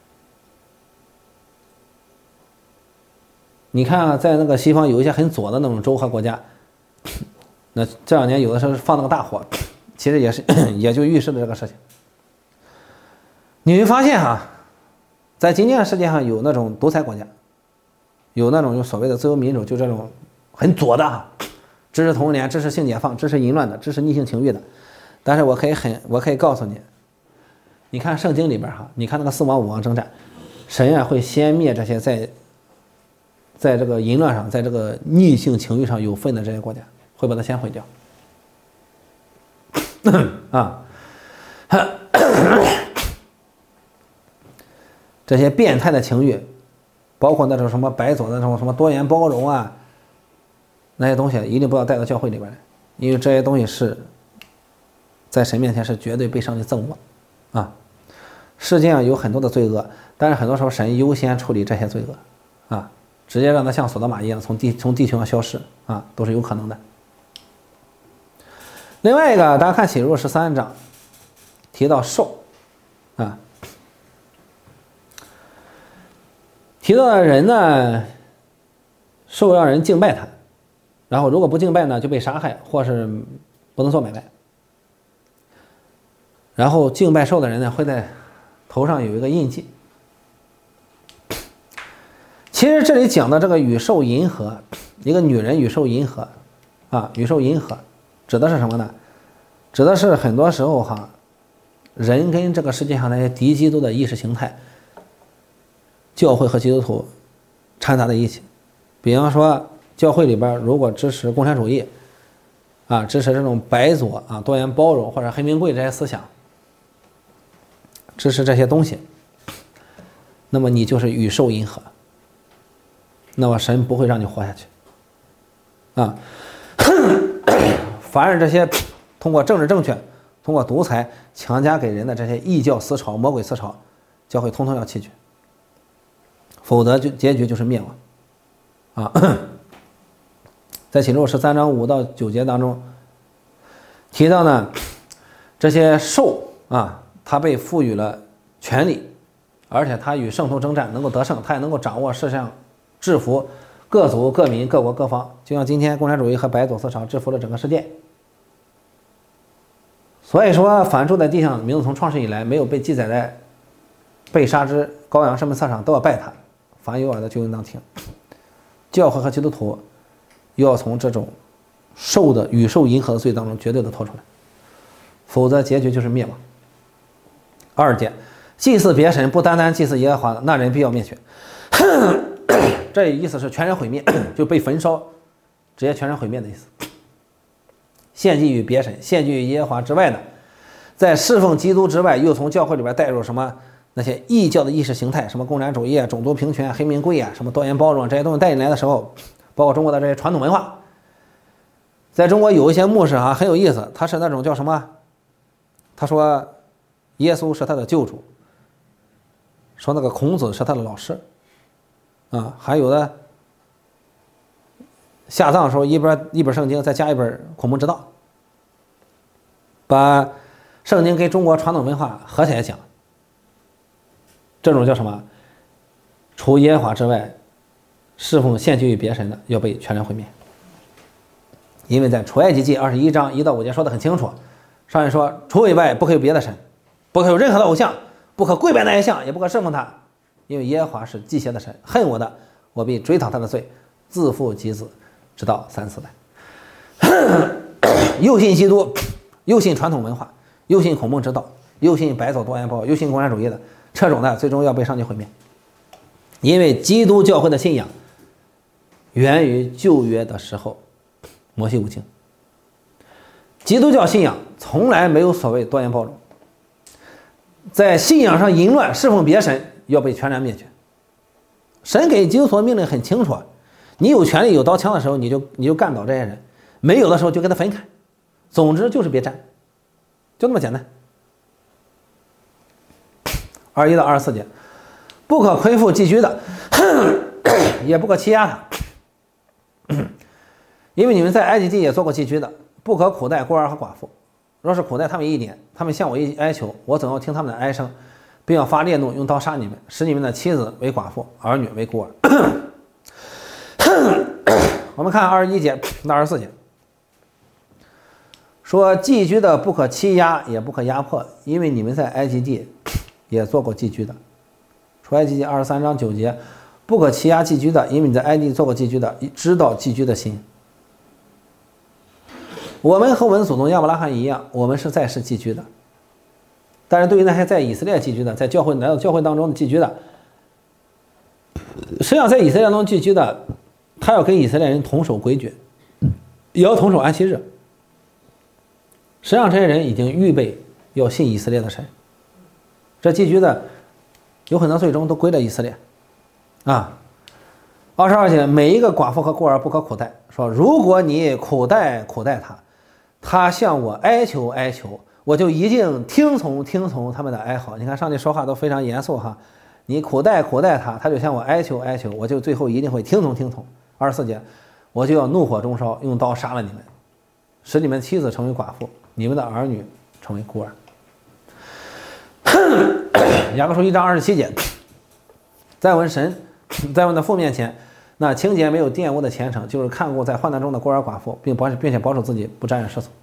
你看啊，在那个西方有一些很左的那种州和国家，那这2年有的时候放那个大火，其实也就预示了这个事情。你会发现哈，在今天的世界上有那种独裁国家，有那种就所谓的自由民主，就这种很左的哈，支持同性恋、支持性解放、支持淫乱的、支持逆性情欲的。但是我可以告诉你，你看圣经里边哈，你看那个4王5王征战，神啊会先灭这些在这个淫乱上，在这个逆性情欲上有份的这些国家，会把它先毁掉。啊，这些变态的情欲，包括那种什么白左的那种什么多元包容啊，那些东西一定不要带到教会里边来，因为这些东西是在神面前是绝对被上帝憎恶啊。世界上有很多的罪恶，但是很多时候神优先处理这些罪恶啊，直接让它像索多玛一样从地球上消失啊，都是有可能的。另外一个，大家看启示录13章提到兽啊，提到的人呢，兽让人敬拜他，然后如果不敬拜呢，就被杀害或是不能做买卖。然后敬拜兽的人呢，会在头上有一个印记。其实这里讲的这个与兽淫合，一个女人与兽淫合啊，与兽淫合指的是什么呢？指的是很多时候哈，人跟这个世界上那些敌基督的意识形态，教会和基督徒掺杂在一起。比方说教会里边如果支持共产主义， 啊，支持这种白左啊、多元包容或者黑名贵这些思想，支持这些东西，那么你就是与兽迎合，那么神不会让你活下去啊。凡是这些通过政治正确、通过独裁强加给人的这些异教思潮、魔鬼思潮，教会通通要弃绝，否则就结局就是灭亡啊。在启示录13章5到9节当中提到呢，这些兽啊，他被赋予了权力，而且他与圣徒征战能够得胜，他也能够掌握世上制服各族各民各国各方，就像今天共产主义和白左思潮制服了整个世界。所以说凡住在地上名字从创世以来没有被记载在被杀之羔羊生命册上，都要拜他，凡有耳的就应当听。教会和基督徒又要从这种兽的与兽迎合的罪当中绝对的脱出来，否则结局就是灭亡。2节，祭祀别神不单单祭祀耶和华的，那人必要灭绝。这意思是全人毁灭，就被焚烧，直接全人毁灭的意思。献祭于别神，献祭于耶和华之外的，在侍奉基督之外，又从教会里边带入什么那些异教的意识形态，什么共产主义啊、种族平权、黑名贵啊、什么多元包容这些东西带进来的时候，包括中国的这些传统文化，在中国有一些牧师很有意思，他是那种叫什么？他说耶稣是他的救主，说那个孔子是他的老师，啊，还有的下葬的时候一本圣经再加一本《孔孟之道》，把圣经跟中国传统文化合起来讲，这种叫什么？除耶和华之外，侍奉献祭于别神的要被全然毁灭。因为在出埃及记21章1到5节说得很清楚，上面说除以外不可有别的神，不可有任何的偶像，不可跪拜那些像，也不可侍奉他，因为耶和华是忌邪的神，恨我的，我必追讨他的罪，自父及子，直到3、4代。又信基督，又信传统文化，又信孔孟之道，又信白左多元包，又信共产主义的，这种的最终要被上帝毁灭。因为基督教会的信仰源于旧约的时候摩西五经，基督教信仰从来没有所谓多元包容，在信仰上淫乱侍奉别神要被全然灭绝。神给基督徒的命令很清楚，你有权利有刀枪的时候你就干倒这些人，没有的时候就给他分开，总之就是别战，就那么简单。21到24节，不可亏负寄居的，也不可欺压他，因为你们在埃及地也做过寄居的，不可苦待孤儿和寡妇。若是苦待他们一点，他们向我一哀求，我总要听他们的哀声，并要发烈怒，用刀杀你们，使你们的妻子为寡妇，儿女为孤儿。我们看21节到24节，说寄居的不可欺压，也不可压迫，因为你们在埃及地也做过寄居的。出埃及记23章9节，不可欺压寄居的，因为你在埃及做过寄居的，知道寄居的心。我们和我们祖宗亚伯拉罕一样，我们是在世寄居的，但是对于那些在以色列寄居的，在教会来到教会当中的寄居的，实际上在以色列当中寄居的，他要跟以色列人同守规矩，也要同守安息日。实际上这些人已经预备要信以色列的神，这寄居的有很多最终都归了以色列啊。22节，每一个寡妇和孤儿不可苦待，说如果你苦待他，他向我哀求哀求，我就一定听从他们的哀嚎。你看上帝说话都非常严肃哈，你苦待他，他就向我哀求哀求，我就最后一定会听从。24节，我就要怒火中烧，用刀杀了你们，使你们妻子成为寡妇，你们的儿女成为孤儿。雅各书1章27节，在我们的父面前，那清洁没有玷污的虔诚，就是看顾在患难中的孤儿寡妇，并且保守自己不沾染世俗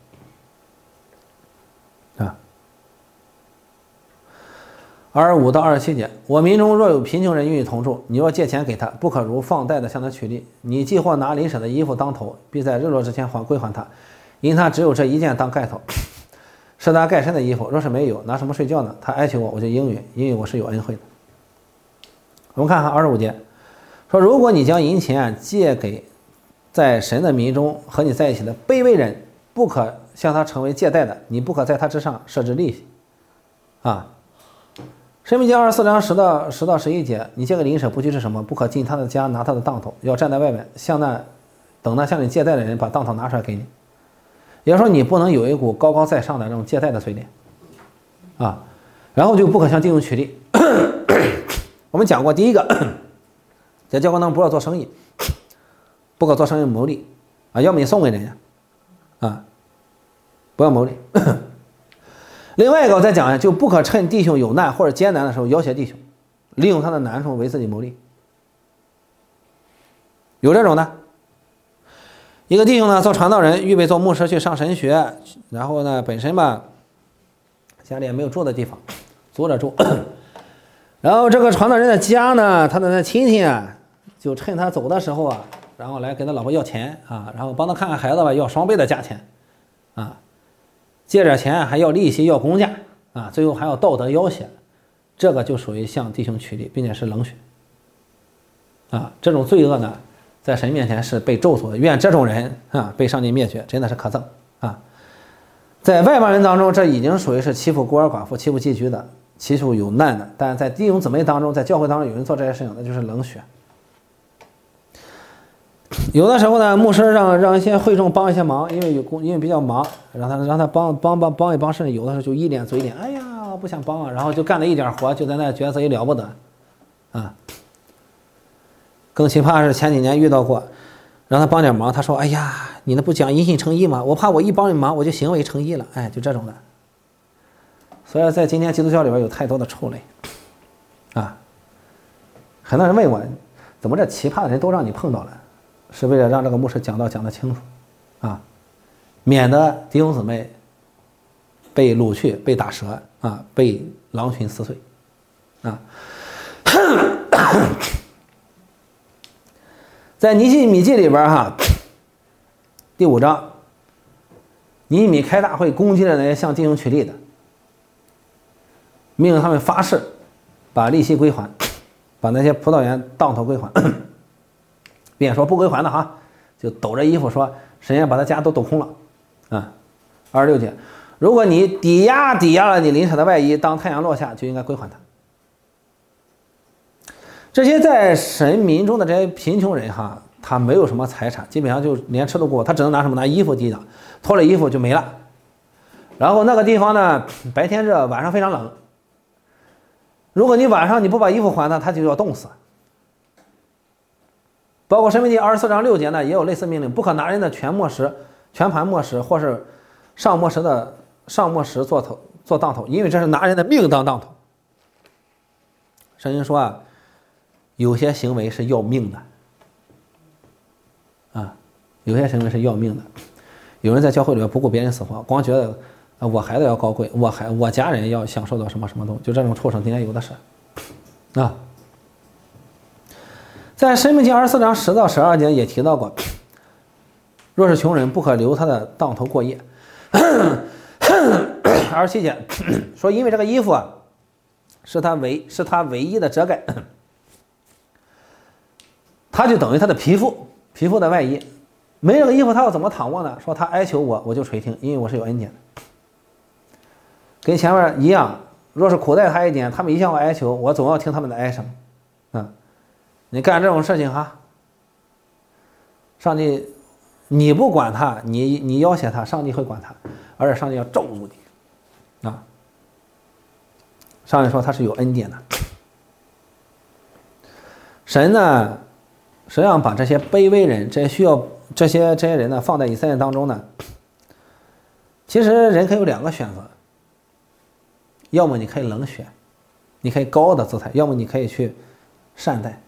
啊。25到27节，我民中若有贫穷人与你同住，你若借钱给他，不可如放贷的向他取利。你既或拿邻舍的衣服当头，必在日落之前归还他，因他只有这一件当盖头，是他盖身的衣服。若是没有，拿什么睡觉呢？他哀求我，我就应允，因为我是有恩惠的。我们看看25节，说如果你将银钱借给在神的民中和你在一起的卑微人， 不可向他成为借贷的，你不可在他之上设置利息。啊，申命记24章10到11节，你借给邻舍不拘是什么？不可进他的家拿他的当头，要站在外面，等那向你借贷的人把当头拿出来给你。也就是说，你不能有一股高高在上的这种借贷的嘴脸，啊，然后就不可向弟兄取利。我们讲过，第一个，在教官当中不要做生意，不可做生意牟利，啊，要么你送给人家，啊，不要牟利。另外一个我再讲一下，就不可趁弟兄有难或者艰难的时候要挟弟兄，利用他的难处为自己牟利。有这种的，一个弟兄呢做传道人，预备做牧师去上神学，然后呢本身吧家里也没有住的地方，租着住。然后这个传道人的家呢，他的那亲戚啊，就趁他走的时候啊，然后来跟他老婆要钱啊，然后帮他看看孩子吧，要双倍的价钱啊，借着钱还要利息要公价啊，最后还要道德要挟，这个就属于向弟兄取利，并且是冷血啊，这种罪恶呢在神面前是被咒诅的，愿这种人啊被上帝灭绝，真的是可憎啊。在外邦人当中，这已经属于是欺负孤儿寡妇、欺负寄居的、欺负有难的，但在弟兄姊妹当中，在教会当中有人做这些事情，那就是冷血。有的时候呢，牧师让一些会众帮一些忙，因为比较忙，让他帮一帮，甚至有的时候就一脸嘴脸，哎呀不想帮啊，然后就干了一点活，就在那觉得自己了不得啊。更奇葩是前几年遇到过，让他帮点忙，他说：“哎呀，你那不讲因信诚意吗？我怕我一帮你忙，我就行为诚意了。”哎，就这种的。所以在今天基督教里边有太多的臭类啊！很多人问我，怎么这奇葩的人都让你碰到了？是为了让这个牧师讲得清楚啊，免得弟兄姊妹被掳去、被打折啊、被狼群撕碎啊。在尼希米记里边第5章，尼希米开大会攻击了那些向弟兄取利的，命令他们发誓把利息归还，把那些葡萄园当头归还，并且说不归还的就抖着衣服说神也把他家都抖空了啊。26节，如果你抵押了你邻舍的外衣，当太阳落下就应该归还他。这些在神民中的这些贫穷人他没有什么财产，基本上就连吃都过，他只能拿什么？拿衣服抵挡，脱了衣服就没了。然后那个地方呢，白天热，晚上非常冷。如果你晚上你不把衣服还他，他就要冻死。包括申命记24章6节呢，也有类似命令，不可拿人的全盘磨石或是上磨石做当头，因为这是拿人的命当当头。圣经说有些行为是要命的有些行为是要命的。有人在教会里面不顾别人死活，光觉得我孩子要高贵，我家人要享受到什么什么东西，就这种畜生今天有的是在申命记24章10到12节也提到过，若是穷人，不可留他的当头过夜。27节说，因为这个衣服是他唯一的遮盖，他就等于他的皮肤的外衣，没这个衣服他要怎么躺卧呢？说他哀求我就垂听，因为我是有恩典的。跟前面一样，若是苦待他一点，他们一向我哀求，我总要听他们的哀声你干这种事情上帝你不管他，你要挟他，上帝会管他，而且上帝要咒诅你上帝说他是有恩典的。神呢，实际上把这些卑微人，这些人呢放在以色列当中呢，其实人可以有2个选择，要么你可以冷血，你可以高的姿态，要么你可以去善待。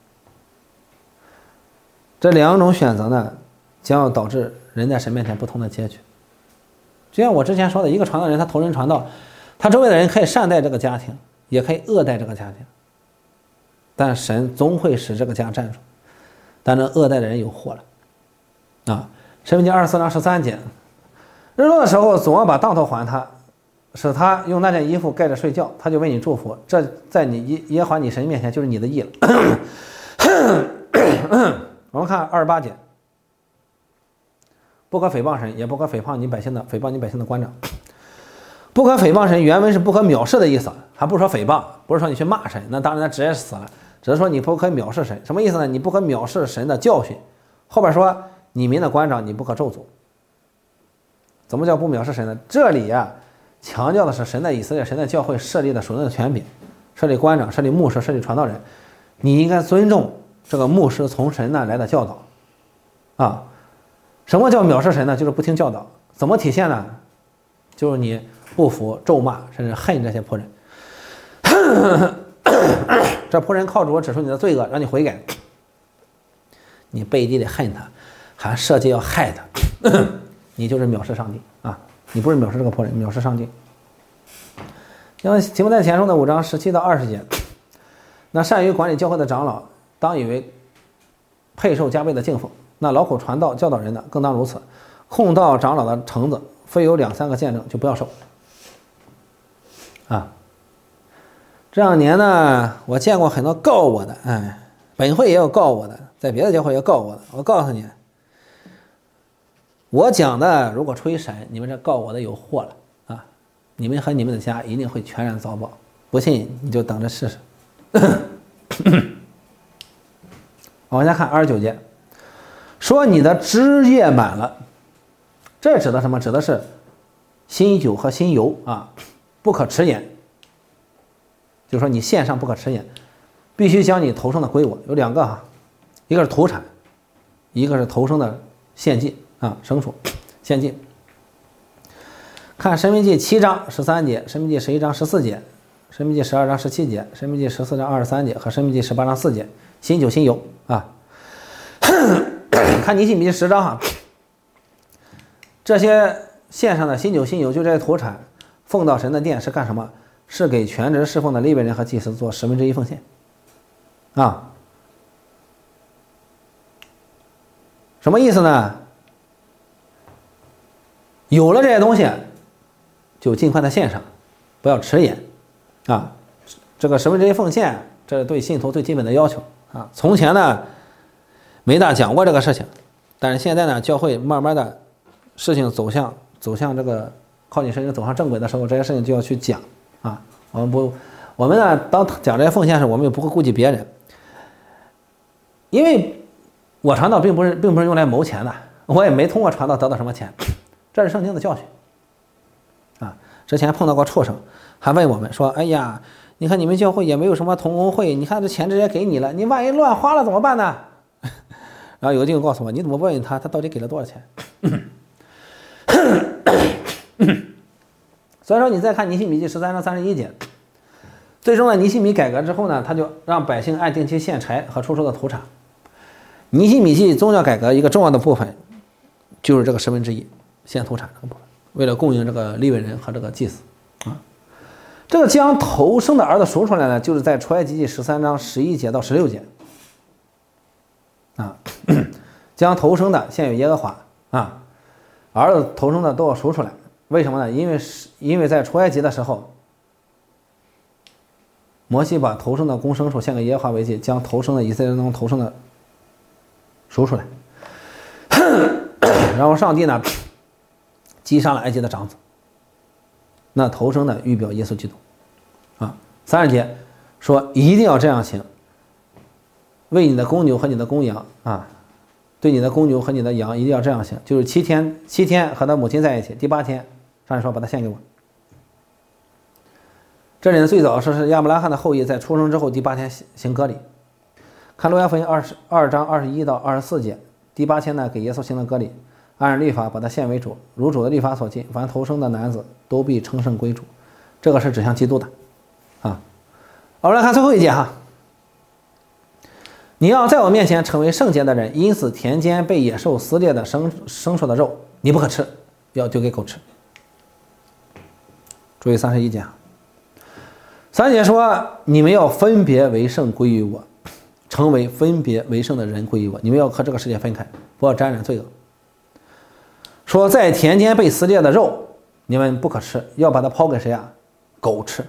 这2种选择呢，将要导致人在神面前不同的结局。就像我之前说的，一个传道人他投人传道，他周围的人可以善待这个家庭，也可以恶待这个家庭，但神终会使这个家站住。但这恶待的人有祸了申命记24章13节，日落的时候总要把当头还他，使他用那件衣服盖着睡觉，他就为你祝福，这在你耶和华你神面前就是你的义了。我们看28节， 不可诽谤神，也不可诽谤你百姓的官长。不可诽谤神，原文是不可藐视的意思，还不是说诽谤，不是说你去骂神，那当然他直接死了，只是说你不可藐视神。什么意思呢？你不可藐视神的教训。后边说你民的官长你不可咒诅。怎么叫不藐视神呢？这里强调的是神在以色列神在教会设立的属灵的权柄，设立官长，设立牧师，设立传道人，你应该尊重这个牧师从神那来的教导什么叫藐视神呢？就是不听教导。怎么体现呢？就是你不服、咒骂，甚至恨这些仆人。这仆人靠主指出你的罪恶，让你悔改，你背地里恨他，还设计要害他，你就是藐视上帝你不是藐视这个仆人，藐视上帝。因为提摩太前书的5章17到20节，那善于管理教会的长老，当以为配受加倍的敬奉；那劳苦传道、教导人的，更当如此。控告长老的橙子，非有2、3个见证，就不要受。这2年呢，我见过很多告我的，本会也有告我的，在别的教会也告我的。我告诉你，我讲的如果出于神，你们这告我的有祸了你们和你们的家一定会全然遭报。不信你就等着试试。往下看29节，说你的枝叶满了，这指的什么？指的是新酒和新油不可迟延。就是说你献上不可迟延，必须将你头生的归我。有2个一个是土产，一个是头生的献祭牲畜献祭。看申命记7章13节，申命记11章14节，申命记12章17节，申命记14章23节和申命记18章4节，新酒新油看尼希米记10章这些献上的新酒新油，就这些土产奉到神的殿是干什么？是给全职侍奉的利未人和祭司做1/10奉献什么意思呢？有了这些东西就尽快的献上，不要迟延这个1/10奉献，这是对信徒最基本的要求从前呢没大讲过这个事情，但是现在呢教会慢慢的事情走向这个靠近神走上正轨的时候，这些事情就要去讲我们呢当讲这些奉献时，我们也不会顾及别人，因为我传道并不是用来谋钱的，我也没通过传道得到什么钱，这是圣经的教训之前碰到过畜生，还问我们说：“哎呀，你看你们教会也没有什么同工会，你看这钱直接给你了，你万一乱花了怎么办呢？”然后有个弟兄告诉我：“你怎么问他到底给了多少钱？”所以说你再看尼希米记13章31节，最终呢尼希米改革之后呢，他就让百姓按定期献柴和出售的土产。尼希米记宗教改革一个重要的部分就是这个1/10献土产这个部分，为了供应这个利未人和这个祭司这个将头生的儿子赎出来呢，就是在出埃及记13章11节到16节将头生的献于耶和华儿子头生的都要赎出来。为什么呢？因为在出埃及的时候，摩西把头生的公牲畜献给耶和华为祭，将头生的以色列人中头生的赎出来。然后上帝呢击杀了埃及的长子，那头生的预表耶稣基督30节说一定要这样行，为你的公牛和你的公羊对你的公牛和你的羊一定要这样行，就是7天和他母亲在一起，第8天上帝说把他献给我。这里呢最早是亚伯拉罕的后裔在出生之后第8天行割礼。看路加福音22章21到24节，第8天呢给耶稣行了割礼，按律法把他献为主，如主的律法所记，凡头生的男子都必称圣归主。这个是指向基督的我们来看最后一节你要在我面前成为圣洁的人，因此田间被野兽撕裂的牲畜的肉你不可吃，要丢给狗吃。注意31节3节说你们要分别为圣归于我，成为分别为圣的人归于我，你们要和这个世界分开，不要沾染罪恶。说在田间被撕裂的肉你们不可吃，要把它抛给谁狗吃。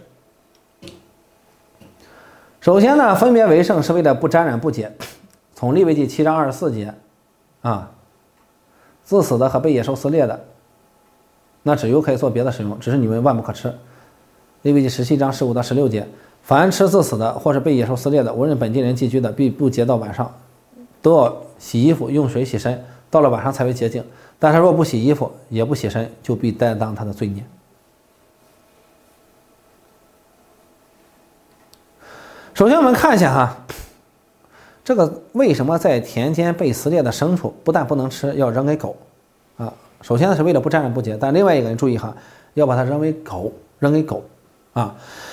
首先呢分别为圣是为了不沾染不洁，从利未记7章24节自死的和被野兽撕裂的，那只有可以做别的使用，只是你们万不可吃。利未记17章15到16节，凡吃自死的或是被野兽撕裂的，无论本地人寄居的，必不洁到晚上，都要洗衣服，用水洗身，到了晚上才为洁净。但是若不洗衣服，也不洗身，就必担当他的罪孽。首先我们看一下哈，这个为什么在田间被撕裂的牲畜不但不能吃，要扔给狗啊？首先是为了不沾染不洁，但另外一个人注意哈，要把它扔给狗啊。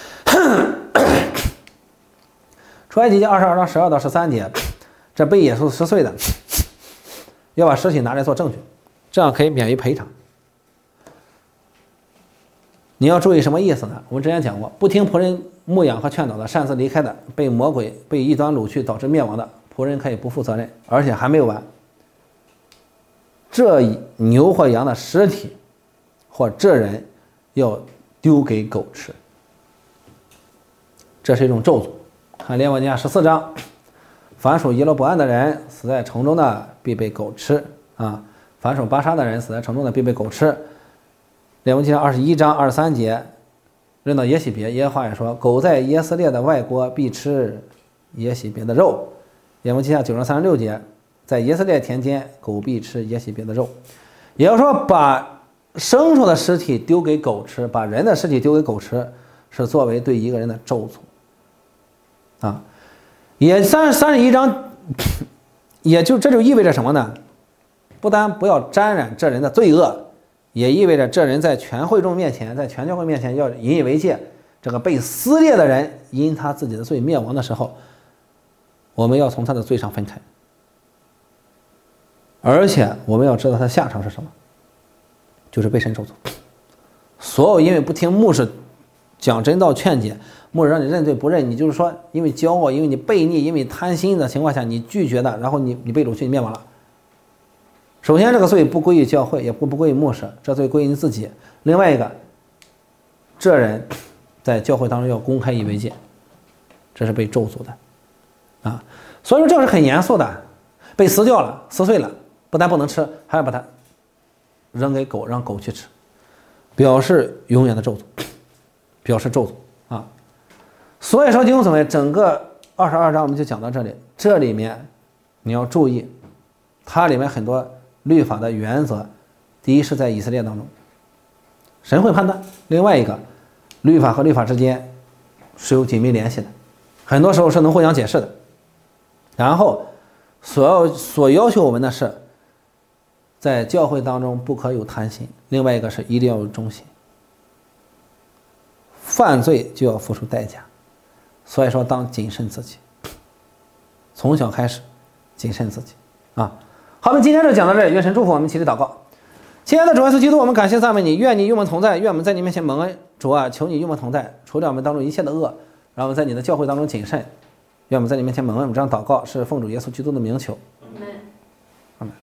出埃及记22章12到13节，这被野兽撕碎的，要把尸体拿来做证据，这样可以免于赔偿。你要注意什么意思呢？我们之前讲过，不听仆人牧养和劝导的，擅自离开的，被魔鬼被异端掳去导致灭亡的，仆人可以不负责任。而且还没有完，这牛或羊的尸体或这人要丢给狗吃，这是一种咒诅。看列王记下14章，凡属耶罗伯安的人死在城中的必被狗吃啊，凡属巴沙的人死在城中的必被狗吃。列王记上21章23节，论到耶洗别，耶和华也说，狗在耶斯列的外郭必吃耶洗别的肉。列王记下9章36节，在耶斯列田间，狗必吃耶洗别的肉。也就是说，把牲畜的尸体丢给狗吃，把人的尸体丢给狗吃，是作为对一个人的咒诅啊。也31章，这就意味着什么呢？不但不要沾染这人的罪恶，也意味着这人在全会众面前，在全教会面前要引以为戒。这个被撕裂的人因他自己的罪灭亡的时候，我们要从他的罪上分开，而且我们要知道他的下场是什么，就是被神咒诅。所有因为不听牧师讲真道劝解，牧师让你认罪不认，你就是说因为骄傲，因为你悖逆，因为贪心的情况下你拒绝的，然后你被掳去，你灭亡了。首先这个罪不归于教会，也不归于牧师，这罪归于你自己。另外一个，这人在教会当中要公开以为戒，这是被咒诅的啊。所以说这是很严肃的，被撕掉了，撕碎了，不但不能吃，还要把它扔给狗，让狗去吃，表示永远的咒诅，表示咒诅啊。所以说弟兄姊妹，整个22章我们就讲到这里，这里面你要注意，它里面很多律法的原则，第一是在以色列当中，神会判断；另外一个，律法和律法之间是有紧密联系的，很多时候是能互相解释的。然后所要求我们的是，在教会当中不可有贪心，另外一个是一定要有忠心。犯罪就要付出代价，所以说当谨慎自己，从小开始谨慎自己啊。好，我们今天就讲到这里，愿神祝福我们，齐力祷告。亲爱的主耶稣基督，我们感谢赞美你，愿你与我们同在，愿我们在你面前蒙恩。主啊，求你与我们同在，除掉我们当中一切的恶，让我们在你的教会当中谨慎。愿我们在你面前蒙恩。我们这样祷告是奉主耶稣基督的名求，